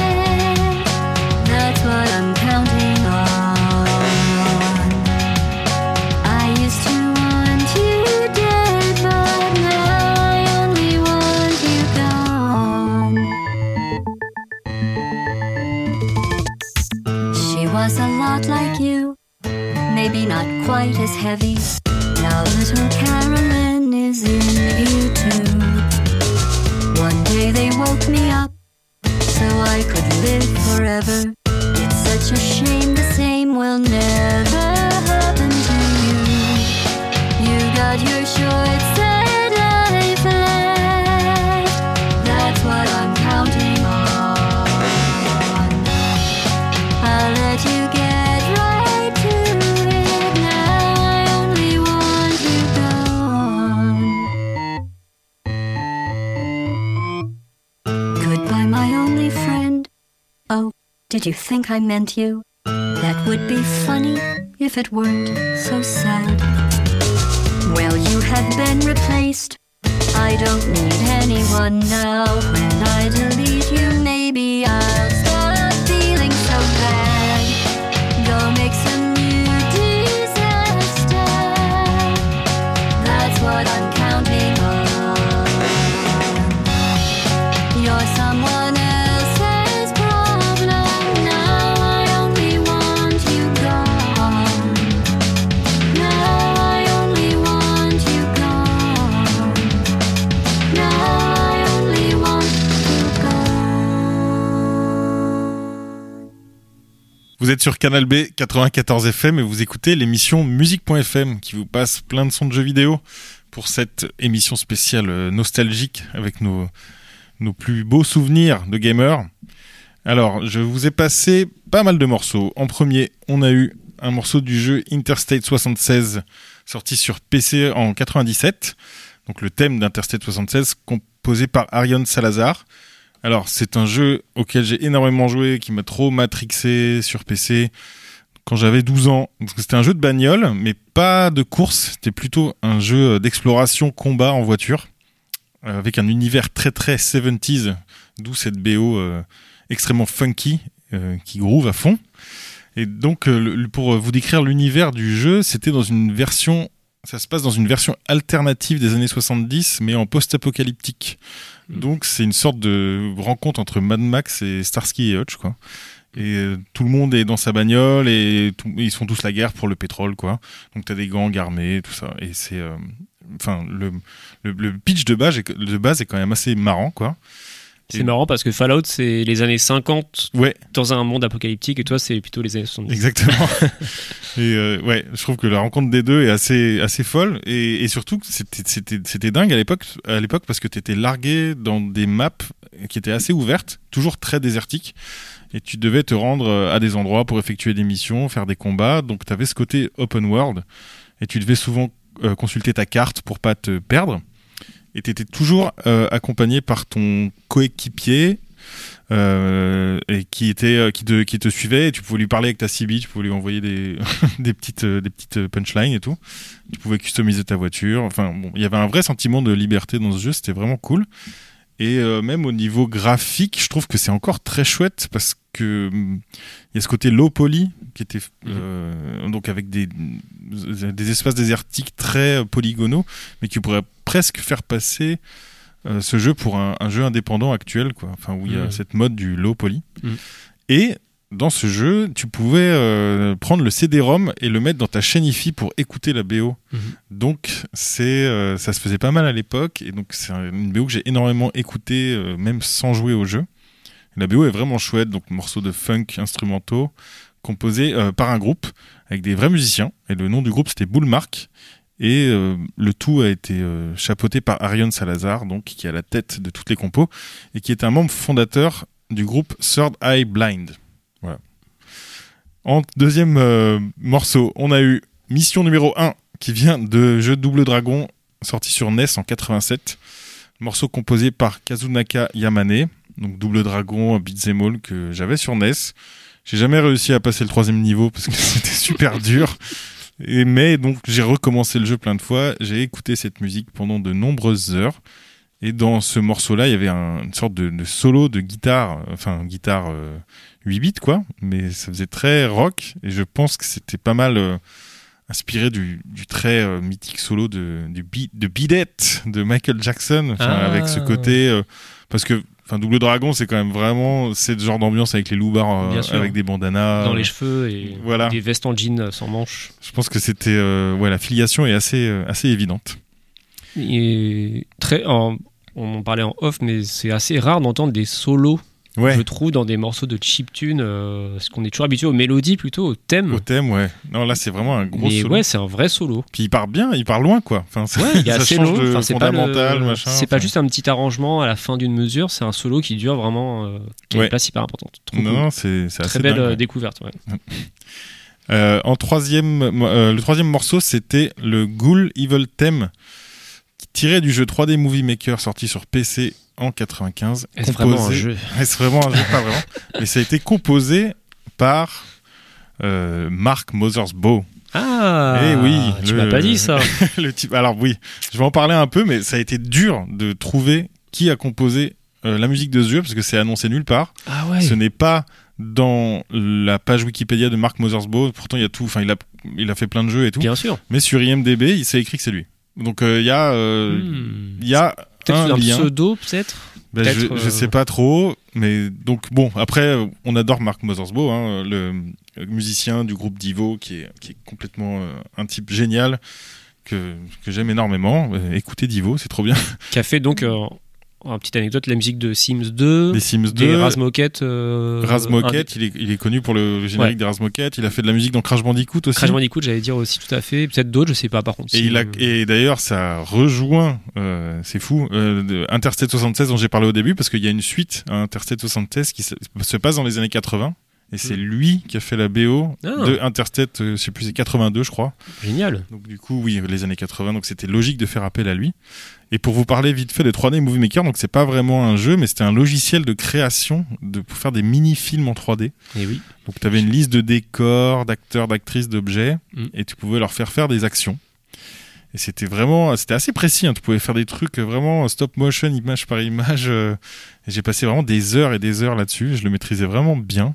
Speaker 3: it. That's what I'm counting on. I used to want you dead, but now I only want you gone. She was a lot like you, maybe not quite as heavy. Now little Carolyn is in view too. One day they woke me up so I could live forever. It's such a shame the same will never happen to you. You got your short set life left. That's what I'm counting on. I'll let you get right to it. Did you think I meant you? That would be funny if it weren't so sad. Well, you have been replaced. I don't need anyone now. When I delete you, maybe I'll stop feeling so bad. Go make some new disaster. That's what I'm counting on. You're someone else's problem. Now I only want you gone. Now I only want you gone. Now I only want you gone.
Speaker 2: Vous êtes sur Canal B quatre-vingt-quatorze F M et vous écoutez l'émission musique point F M qui vous passe plein de sons de jeux vidéo pour cette émission spéciale euh, nostalgique avec nos, nos plus beaux souvenirs de gamers. Alors, je vous ai passé pas mal de morceaux. En premier, on a eu un morceau du jeu Interstate soixante-seize sorti sur P C en quatre-vingt-dix-sept. Donc le thème d'Interstate soixante-seize composé par Arion Salazar. Alors, c'est un jeu auquel j'ai énormément joué, qui m'a trop matrixé sur P C quand j'avais douze ans. Donc, c'était un jeu de bagnole, mais pas de course. C'était plutôt un jeu d'exploration combat en voiture, avec un univers très très soixante-dix, d'où cette B O euh, extrêmement funky, euh, qui groove à fond. Et donc, euh, pour vous décrire l'univers du jeu, c'était dans une version... Ça se passe dans une version alternative des années soixante-dix, mais en post-apocalyptique. Mmh. Donc, c'est une sorte de rencontre entre Mad Max et Starsky et Hutch, quoi. Et euh, tout le monde est dans sa bagnole et tout, ils font tous la guerre pour le pétrole, quoi. Donc, t'as des gangs armés, tout ça. Et c'est... Enfin, euh, le, le, le pitch de base, est, de base est quand même assez marrant, quoi.
Speaker 1: C'est et... marrant parce que Fallout, c'est les années cinquante
Speaker 2: ouais.
Speaker 1: dans un monde apocalyptique et toi, c'est plutôt les années soixante-dix.
Speaker 2: Exactement. Et euh, ouais, je trouve que la rencontre des deux est assez, assez folle. Et, et surtout, c'était, c'était, c'était dingue à l'époque, à l'époque parce que t'étais largué dans des maps qui étaient assez ouvertes, toujours très désertiques. Et tu devais te rendre à des endroits pour effectuer des missions, faire des combats. Donc t'avais ce côté open world. Et tu devais souvent euh, consulter ta carte pour pas te perdre. Et tu étais toujours euh, accompagné par ton coéquipier euh, et qui était euh, qui te qui te suivait et tu pouvais lui parler avec ta C B, tu pouvais lui envoyer des des petites euh, des petites punchlines et tout. Tu pouvais customiser ta voiture. Enfin bon, il y avait un vrai sentiment de liberté dans ce jeu, c'était vraiment cool. Et euh, même au niveau graphique, je trouve que c'est encore très chouette parce que il y a ce côté low poly qui était euh, mmh. donc avec des des espaces désertiques très polygonaux, mais qui pourrait presque faire passer euh, ce jeu pour un, un jeu indépendant actuel, quoi. Enfin où il y a mmh. cette mode du low poly. Mmh. Et dans ce jeu, tu pouvais euh, prendre le C D-ROM et le mettre dans ta chaîne hi-fi pour écouter la B O. Mmh. Donc c'est, euh, ça se faisait pas mal à l'époque, et donc c'est une B O que j'ai énormément écoutée, euh, même sans jouer au jeu. La B O est vraiment chouette, donc morceaux de funk instrumentaux composés euh, par un groupe avec des vrais musiciens. Et le nom du groupe c'était Bullmark. Et euh, le tout a été euh, chapeauté par Arion Salazar, donc qui est à la tête de toutes les compos et qui est un membre fondateur du groupe Third Eye Blind. Voilà. En deuxième euh, morceau, on a eu Mission numéro un qui vient de jeu Double Dragon sorti sur N E S en quatre-vingt-sept. Morceau composé par Kazunaka Yamane, donc Double Dragon, beat'em all que j'avais sur N E S. J'ai jamais réussi à passer le troisième niveau parce que c'était super dur. Et, mais donc j'ai recommencé le jeu plein de fois. J'ai écouté cette musique pendant de nombreuses heures. Et dans ce morceau-là, il y avait un, une sorte de, de solo de guitare, enfin guitare euh, huit bits quoi, mais ça faisait très rock. Et je pense que c'était pas mal euh, inspiré du, du très euh, mythique solo de, du beat, de Beat It de Michael Jackson, ah. avec ce côté, euh, parce que enfin Double Dragon, c'est quand même vraiment c'est ce genre d'ambiance avec les loupards, euh, avec des bandanas
Speaker 1: dans les cheveux et voilà. Des vestes en jean sans manches.
Speaker 2: Je pense que c'était euh, ouais, la filiation est assez euh, assez évidente.
Speaker 1: Et très en, on en parlait en off, mais c'est assez rare d'entendre des solos. Ouais. Je trouve dans des morceaux de chiptune, euh, parce qu'on est toujours habitué aux mélodies plutôt, au thème.
Speaker 2: Au thème, ouais. Non, là c'est vraiment un gros
Speaker 1: mais
Speaker 2: solo.
Speaker 1: Ouais, c'est un vrai solo.
Speaker 2: Puis il part bien, il part loin, quoi. Enfin, ça,
Speaker 1: ouais, il est
Speaker 2: ça
Speaker 1: assez
Speaker 2: change
Speaker 1: long.
Speaker 2: de
Speaker 1: Enfin, c'est
Speaker 2: fondamental,
Speaker 1: pas le...
Speaker 2: machin.
Speaker 1: C'est
Speaker 2: enfin...
Speaker 1: pas juste un petit arrangement à la fin d'une mesure, c'est un solo qui dure vraiment, euh, qui a ouais. une place hyper importante. Trop
Speaker 2: non,
Speaker 1: cool.
Speaker 2: non, c'est, c'est assez
Speaker 1: très belle
Speaker 2: dingue,
Speaker 1: euh,
Speaker 2: ouais.
Speaker 1: découverte. Ouais.
Speaker 2: euh, en troisième, euh, le troisième morceau, c'était le Ghoul Evil Theme, qui tiré du jeu trois D Movie Maker sorti sur P C en quatre-vingt-quinze.
Speaker 1: Est-ce composé... vraiment un jeu
Speaker 2: Est-ce vraiment un jeu? Pas vraiment. Mais ça a été composé par euh, Mark Mothersbaugh.
Speaker 1: Ah,
Speaker 2: et oui,
Speaker 1: tu
Speaker 2: le...
Speaker 1: m'as pas dit ça.
Speaker 2: le type. Alors oui, je vais en parler un peu, mais ça a été dur de trouver qui a composé euh, la musique de ce jeu, parce que c'est annoncé nulle part.
Speaker 1: Ah ouais.
Speaker 2: Ce n'est pas dans la page Wikipédia de Mark Mothersbaugh. Pourtant, il y a tout. Enfin, il a, il a fait plein de jeux et tout.
Speaker 1: Bien sûr.
Speaker 2: Mais sur I M D B, il s'est écrit que c'est lui. Donc il euh, y a, euh,
Speaker 1: hmm.
Speaker 2: y a
Speaker 1: peut-être
Speaker 2: un,
Speaker 1: un
Speaker 2: lien.
Speaker 1: pseudo, peut-être.
Speaker 2: Ben,
Speaker 1: peut-être
Speaker 2: je,
Speaker 1: euh...
Speaker 2: je sais pas trop, mais donc bon, après on adore Mark Mothersbaugh, hein, le, le musicien du groupe Devo, qui est, qui est complètement euh, un type génial que, que j'aime énormément. Euh, écoutez Devo, c'est trop bien.
Speaker 1: Qui a fait donc, euh, une petite anecdote, la musique de Sims deux,
Speaker 2: des Sims
Speaker 1: des
Speaker 2: deux,
Speaker 1: Razmoket. Euh,
Speaker 2: Razmoket, il est, il est connu pour le générique ouais. des Razmoket. Il a fait de la musique dans Crash Bandicoot aussi.
Speaker 1: Crash Bandicoot, j'allais dire aussi, tout à fait. Peut-être d'autres, je sais pas par contre.
Speaker 2: Et,
Speaker 1: si
Speaker 2: il a, et d'ailleurs, ça rejoint, euh, c'est fou, euh, de Interstate soixante-seize dont j'ai parlé au début, parce qu'il y a une suite à Interstate soixante-seize qui se, se passe dans les années quatre-vingts. Et c'est mmh. lui qui a fait la B O ah. de Interstate, euh, je sais plus, c'est quatre-vingt-deux, je crois.
Speaker 1: Génial.
Speaker 2: Donc du coup, oui, les années quatre-vingts, donc c'était logique de faire appel à lui. Et pour vous parler vite fait de trois D Movie Maker, donc c'est pas vraiment un jeu, mais c'était un logiciel de création de, pour faire des mini-films en trois D.
Speaker 1: Et oui.
Speaker 2: Donc tu avais une liste de décors, d'acteurs, d'actrices, d'objets, mmh. et tu pouvais leur faire faire des actions. Et c'était vraiment, c'était assez précis, hein. Tu pouvais faire des trucs vraiment stop motion, image par image. Euh, et j'ai passé vraiment des heures et des heures là-dessus. Je le maîtrisais vraiment bien.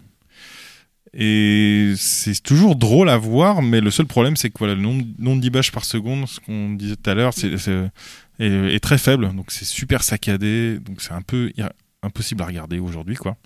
Speaker 2: Et c'est toujours drôle à voir, mais le seul problème, c'est que voilà, le nombre, nombre d'images par seconde, ce qu'on disait tout à l'heure, c'est, c'est, est, est très faible. Donc c'est super saccadé. Donc c'est un peu ir- impossible à regarder aujourd'hui, quoi.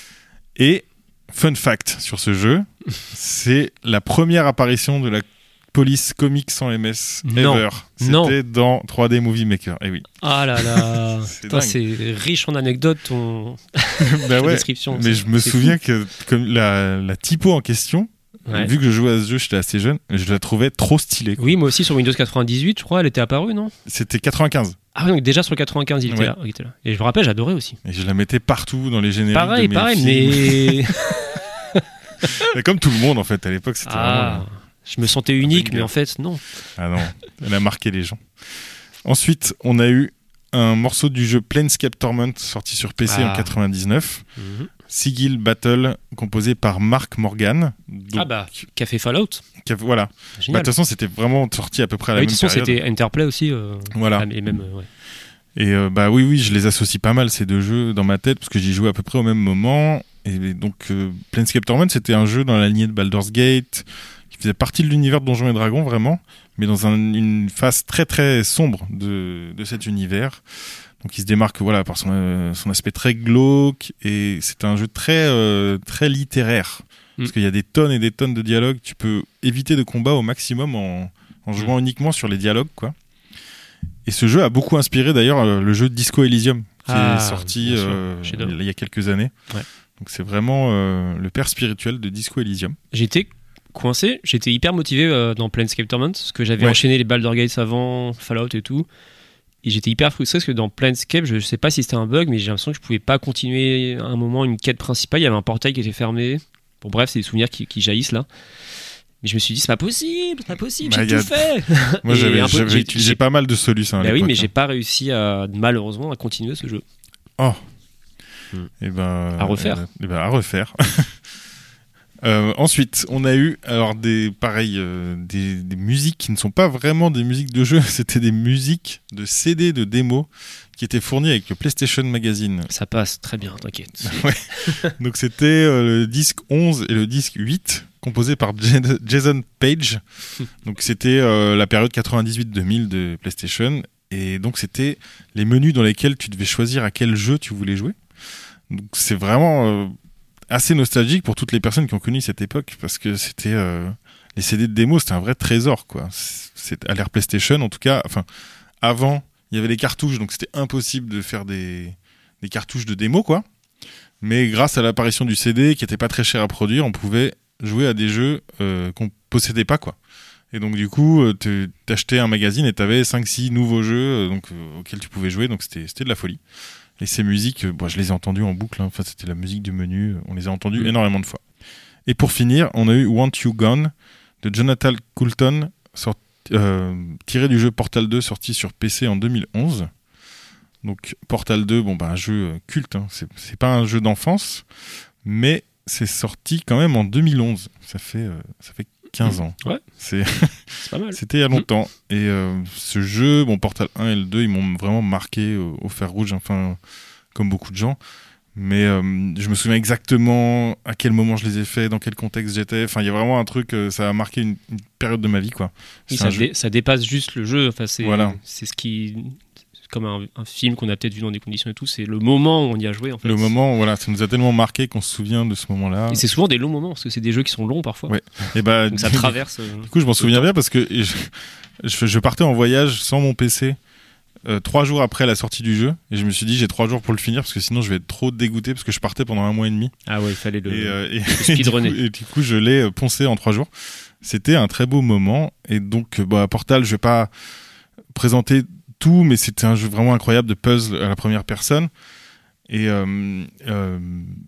Speaker 2: Et fun fact sur ce jeu, c'est la première apparition de la police comics sans M S
Speaker 1: non.
Speaker 2: ever. C'était
Speaker 1: non.
Speaker 2: dans trois D Movie Maker. Eh oui.
Speaker 1: Ah là là. c'est, Toi, c'est riche en anecdotes ton
Speaker 2: bah ouais,
Speaker 1: description.
Speaker 2: Mais
Speaker 1: c'est,
Speaker 2: je me
Speaker 1: c'est
Speaker 2: souviens
Speaker 1: fou.
Speaker 2: que comme la, la typo en question, ouais. vu que je jouais à ce jeu, j'étais assez jeune, je la trouvais trop stylée. Quoi.
Speaker 1: Oui, moi aussi sur Windows quatre-vingt-dix-huit, je crois, elle était apparue, non?
Speaker 2: C'était quatre-vingt-quinze.
Speaker 1: Ah oui, donc déjà sur le quatre-vingt-quinze, il, ouais. était là, il était là. Et je me rappelle, j'adorais aussi.
Speaker 2: Et je la mettais partout dans les génériques.
Speaker 1: Pareil,
Speaker 2: de mes
Speaker 1: pareil,
Speaker 2: films.
Speaker 1: mais.
Speaker 2: mais comme tout le monde en fait à l'époque, c'était
Speaker 1: ah.
Speaker 2: vraiment.
Speaker 1: Je me sentais unique, mais en fait, non.
Speaker 2: Ah non, elle a marqué les gens. Ensuite, on a eu un morceau du jeu Planescape Torment, sorti sur P C ah. en quatre-vingt-dix-neuf. Mm-hmm. Sigil Battle, composé par Mark Morgan. Donc,
Speaker 1: ah bah, qui a fait Fallout.
Speaker 2: Qui a, voilà. Bah, de toute façon, c'était vraiment sorti à peu près à la
Speaker 1: oui,
Speaker 2: même
Speaker 1: façon,
Speaker 2: période.
Speaker 1: C'était Interplay aussi. Euh,
Speaker 2: voilà.
Speaker 1: Et même, euh, ouais.
Speaker 2: Et euh, bah oui, oui, je les associe pas mal, ces deux jeux, dans ma tête, parce que j'y jouais à peu près au même moment. Et donc, euh, Planescape Torment, c'était un jeu dans la lignée de Baldur's Gate, qui faisait partie de l'univers de Donjons et Dragons, vraiment, mais dans un, une phase très très sombre de, de cet univers. Donc il se démarque voilà, par son, euh, son aspect très glauque, et c'est un jeu très, euh, très littéraire, mm. parce qu'il y a des tonnes et des tonnes de dialogues. Tu peux éviter de combat au maximum en, en jouant mm. uniquement sur les dialogues, quoi. Et ce jeu a beaucoup inspiré d'ailleurs euh, le jeu Disco Elysium, qui ah, est sorti euh, il y a quelques années.
Speaker 1: Ouais.
Speaker 2: Donc c'est vraiment euh, le père spirituel de Disco Elysium.
Speaker 1: J'étais coincé, j'étais hyper motivé euh, dans Planescape Torment, parce que j'avais ouais. enchaîné les Baldur's Gate avant, Fallout et tout, et j'étais hyper frustré parce que dans Planescape, je sais pas si c'était un bug, mais j'ai l'impression que je pouvais pas continuer à un moment une quête principale, il y avait un portail qui était fermé. Bon bref, c'est des souvenirs qui, qui jaillissent là. Mais je me suis dit, c'est pas possible, c'est pas possible, bah, j'ai a... tout fait.
Speaker 2: Moi j'avais, peu, j'avais j'ai, utilisé j'ai... pas mal de solutions à
Speaker 1: bah
Speaker 2: l'époque.
Speaker 1: Oui, mais
Speaker 2: hein.
Speaker 1: j'ai pas réussi à, malheureusement, à continuer ce jeu.
Speaker 2: Oh.
Speaker 1: Hmm.
Speaker 2: Et ben,
Speaker 1: à refaire.
Speaker 2: Euh, et ben, à refaire. euh, ensuite, on a eu alors des pareil euh, des, des musiques qui ne sont pas vraiment des musiques de jeu, c'était des musiques de C D de démo qui étaient fournies avec le PlayStation Magazine.
Speaker 1: Ça passe très bien, t'inquiète.
Speaker 2: ouais. Donc c'était euh, le disque onze et le disque huit, composé par J- Jason Page. Donc c'était euh, la période quatre-vingt-dix-huit deux mille de PlayStation, et donc c'était les menus dans lesquels tu devais choisir à quel jeu tu voulais jouer. Donc c'est vraiment euh, assez nostalgique pour toutes les personnes qui ont connu cette époque, parce que c'était euh, les C D de démo, c'était un vrai trésor, quoi. C'est à l'ère PlayStation, en tout cas. Enfin, avant, il y avait les cartouches, donc c'était impossible de faire des des cartouches de démo, quoi. Mais grâce à l'apparition du C D, qui était pas très cher à produire, on pouvait jouer à des jeux euh, qu'on possédait pas, quoi. Et donc du coup, euh, t'achetais un magazine et t'avais cinq six nouveaux jeux euh, donc euh, auxquels tu pouvais jouer, donc c'était c'était de la folie. Et ces musiques, euh, bon, je les ai entendues en boucle, hein. Enfin, c'était la musique du menu, on les a entendues mmh. énormément de fois. Et pour finir, on a eu Want You Gone de Jonathan Coulton, sorti euh, tiré du jeu Portal deux sorti sur P C en deux mille onze. Donc Portal deux, bon bah un jeu culte, hein. c'est, c'est pas un jeu d'enfance, mais c'est sorti quand même en deux mille onze. Ça fait euh, ça fait quinze ans.
Speaker 1: Ouais.
Speaker 2: C'est,
Speaker 1: c'est pas mal.
Speaker 2: C'était il y a longtemps. Mmh. Et euh, ce jeu, bon Portal un et le deux, ils m'ont vraiment marqué au, au fer rouge, enfin comme beaucoup de gens. Mais euh, je me souviens exactement à quel moment je les ai faits, dans quel contexte j'étais. Enfin, il y a vraiment un truc, euh, ça a marqué une, une période de ma vie, quoi.
Speaker 1: Oui, ça, dé- ça dépasse juste le jeu. Enfin, c'est,
Speaker 2: voilà.
Speaker 1: c'est ce qui, c'est comme un, un film qu'on a peut-être vu dans des conditions et tout. C'est le moment où on y a joué. En fait.
Speaker 2: Le moment, voilà, ça nous a tellement marqué qu'on se souvient de ce moment-là.
Speaker 1: Et c'est souvent des longs moments parce que c'est des jeux qui sont longs parfois.
Speaker 2: Ouais. Et bah,
Speaker 1: donc ça traverse.
Speaker 2: Du coup, je m'en souviens bien parce que je, je, je partais en voyage sans mon P C. Euh, trois jours après la sortie du jeu, et je me suis dit j'ai trois jours pour le finir parce que sinon je vais être trop dégoûté parce que je partais pendant un mois et demi.
Speaker 1: Ah ouais, il fallait le,
Speaker 2: et, euh, et,
Speaker 1: le speedrunner.
Speaker 2: Et, et du coup je l'ai poncé en trois jours. C'était un très beau moment et donc bah, Portal, je vais pas présenter tout, mais c'était un jeu vraiment incroyable de puzzle à la première personne et euh, euh,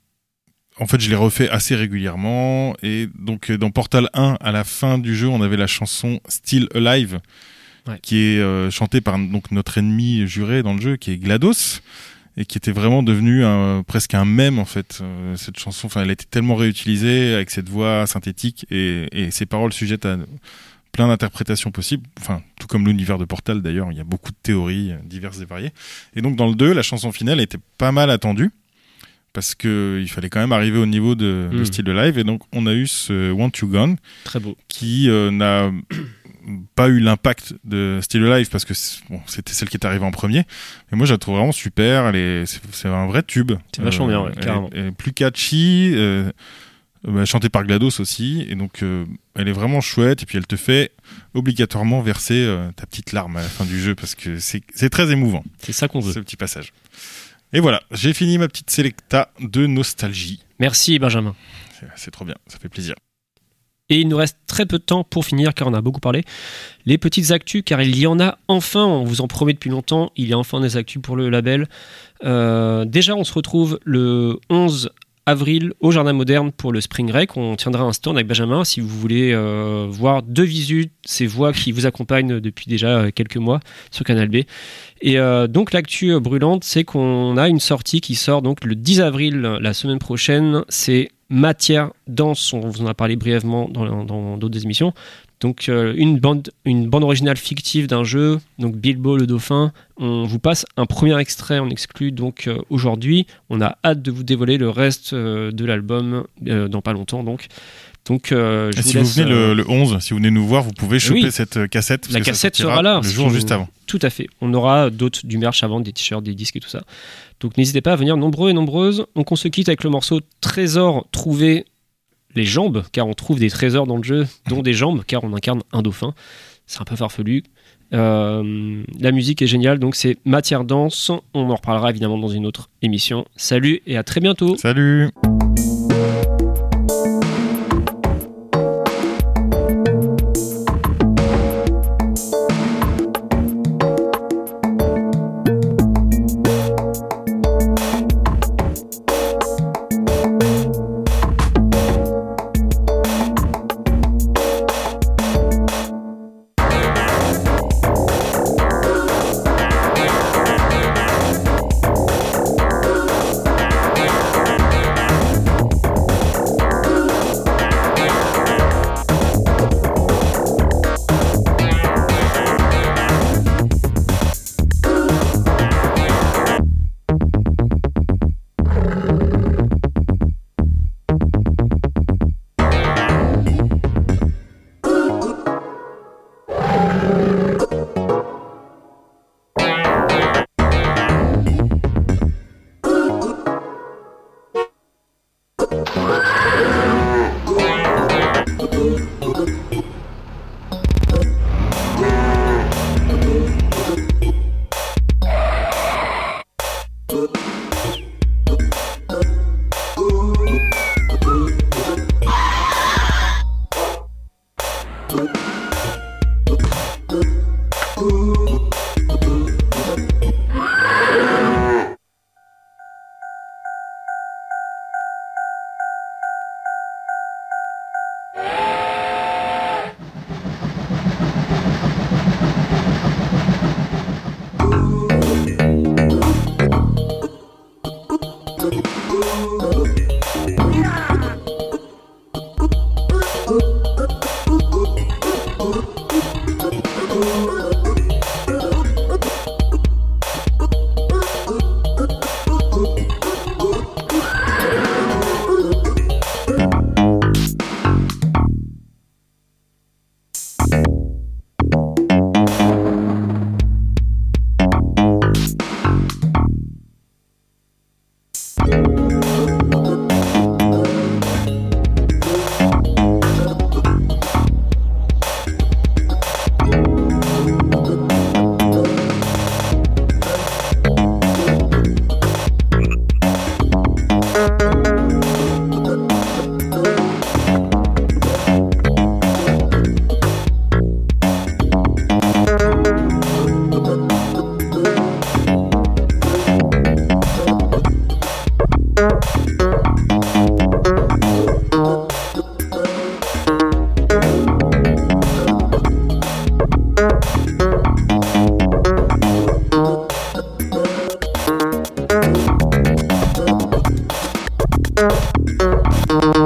Speaker 2: en fait je l'ai refait assez régulièrement et donc dans Portal un à la fin du jeu on avait la chanson Still Alive. Ouais. Qui est euh, chanté par donc notre ennemi juré dans le jeu, qui est GLaDOS, et qui était vraiment devenu un, presque un mème en fait. Euh, cette chanson, enfin, elle a été tellement réutilisée avec cette voix synthétique et, et ses paroles sujettes à plein d'interprétations possibles. Enfin, tout comme l'univers de Portal d'ailleurs, il y a beaucoup de théories diverses et variées. Et donc dans le deux, la chanson finale était pas mal attendue parce que il fallait quand même arriver au niveau de, mmh. de Still Alive, et donc on a eu ce Want You Gone,
Speaker 1: très beau,
Speaker 2: qui euh, n'a pas eu l'impact de Still Alive parce que bon, c'était celle qui est arrivée en premier, mais moi je la trouve vraiment super. Elle est, c'est, c'est un vrai tube,
Speaker 1: c'est vachement euh, bien, ouais,
Speaker 2: elle,
Speaker 1: carrément.
Speaker 2: Elle est plus catchy, euh, bah, chantée par GLaDOS aussi, et donc euh, elle est vraiment chouette, et puis elle te fait obligatoirement verser euh, ta petite larme à la fin du jeu parce que c'est, c'est très émouvant,
Speaker 1: c'est ça qu'on veut,
Speaker 2: ce petit passage. Et voilà, j'ai fini ma petite sélecta de nostalgie.
Speaker 1: Merci Benjamin,
Speaker 2: c'est, c'est trop bien, ça fait plaisir.
Speaker 1: Et il nous reste très peu de temps pour finir, car on a beaucoup parlé. Les petites actus, car il y en a enfin, on vous en promet depuis longtemps, il y a enfin des actus pour le label. Euh, déjà, on se retrouve le onze avril au Jardin Moderne pour le Spring Break. On tiendra un stand avec Benjamin si vous voulez euh, voir de visu ces voix qui vous accompagnent depuis déjà quelques mois sur Canal B. Et euh, donc l'actu brûlante, c'est qu'on a une sortie qui sort donc le dix avril, la semaine prochaine. C'est Matière Danse, on vous en a parlé brièvement dans, dans d'autres émissions. Donc euh, une bande, une bande originale fictive d'un jeu, donc Bilbo le Dauphin. On vous passe un premier extrait en exclu donc euh, aujourd'hui. On a hâte de vous dévoiler le reste euh, de l'album euh, dans pas longtemps donc. Donc, euh, je
Speaker 2: et
Speaker 1: vous
Speaker 2: si
Speaker 1: laisse,
Speaker 2: vous venez
Speaker 1: euh...
Speaker 2: le, le onze, si vous venez nous voir, vous pouvez choper
Speaker 1: oui.
Speaker 2: cette cassette. Parce
Speaker 1: la
Speaker 2: que
Speaker 1: cassette
Speaker 2: ça
Speaker 1: sera là
Speaker 2: le jour
Speaker 1: si
Speaker 2: juste
Speaker 1: vous...
Speaker 2: avant.
Speaker 1: Tout à fait. On aura d'autres, du merch avant, des t-shirts, des disques et tout ça. Donc n'hésitez pas à venir nombreux et nombreuses. Donc on se quitte avec le morceau Trésor trouvé les jambes, car on trouve des trésors dans le jeu, dont des jambes, car on incarne un dauphin. C'est un peu farfelu. Euh, la musique est géniale, donc c'est Matière Danse. On en reparlera évidemment dans une autre émission. Salut et à très bientôt.
Speaker 2: Salut.
Speaker 3: Thank you.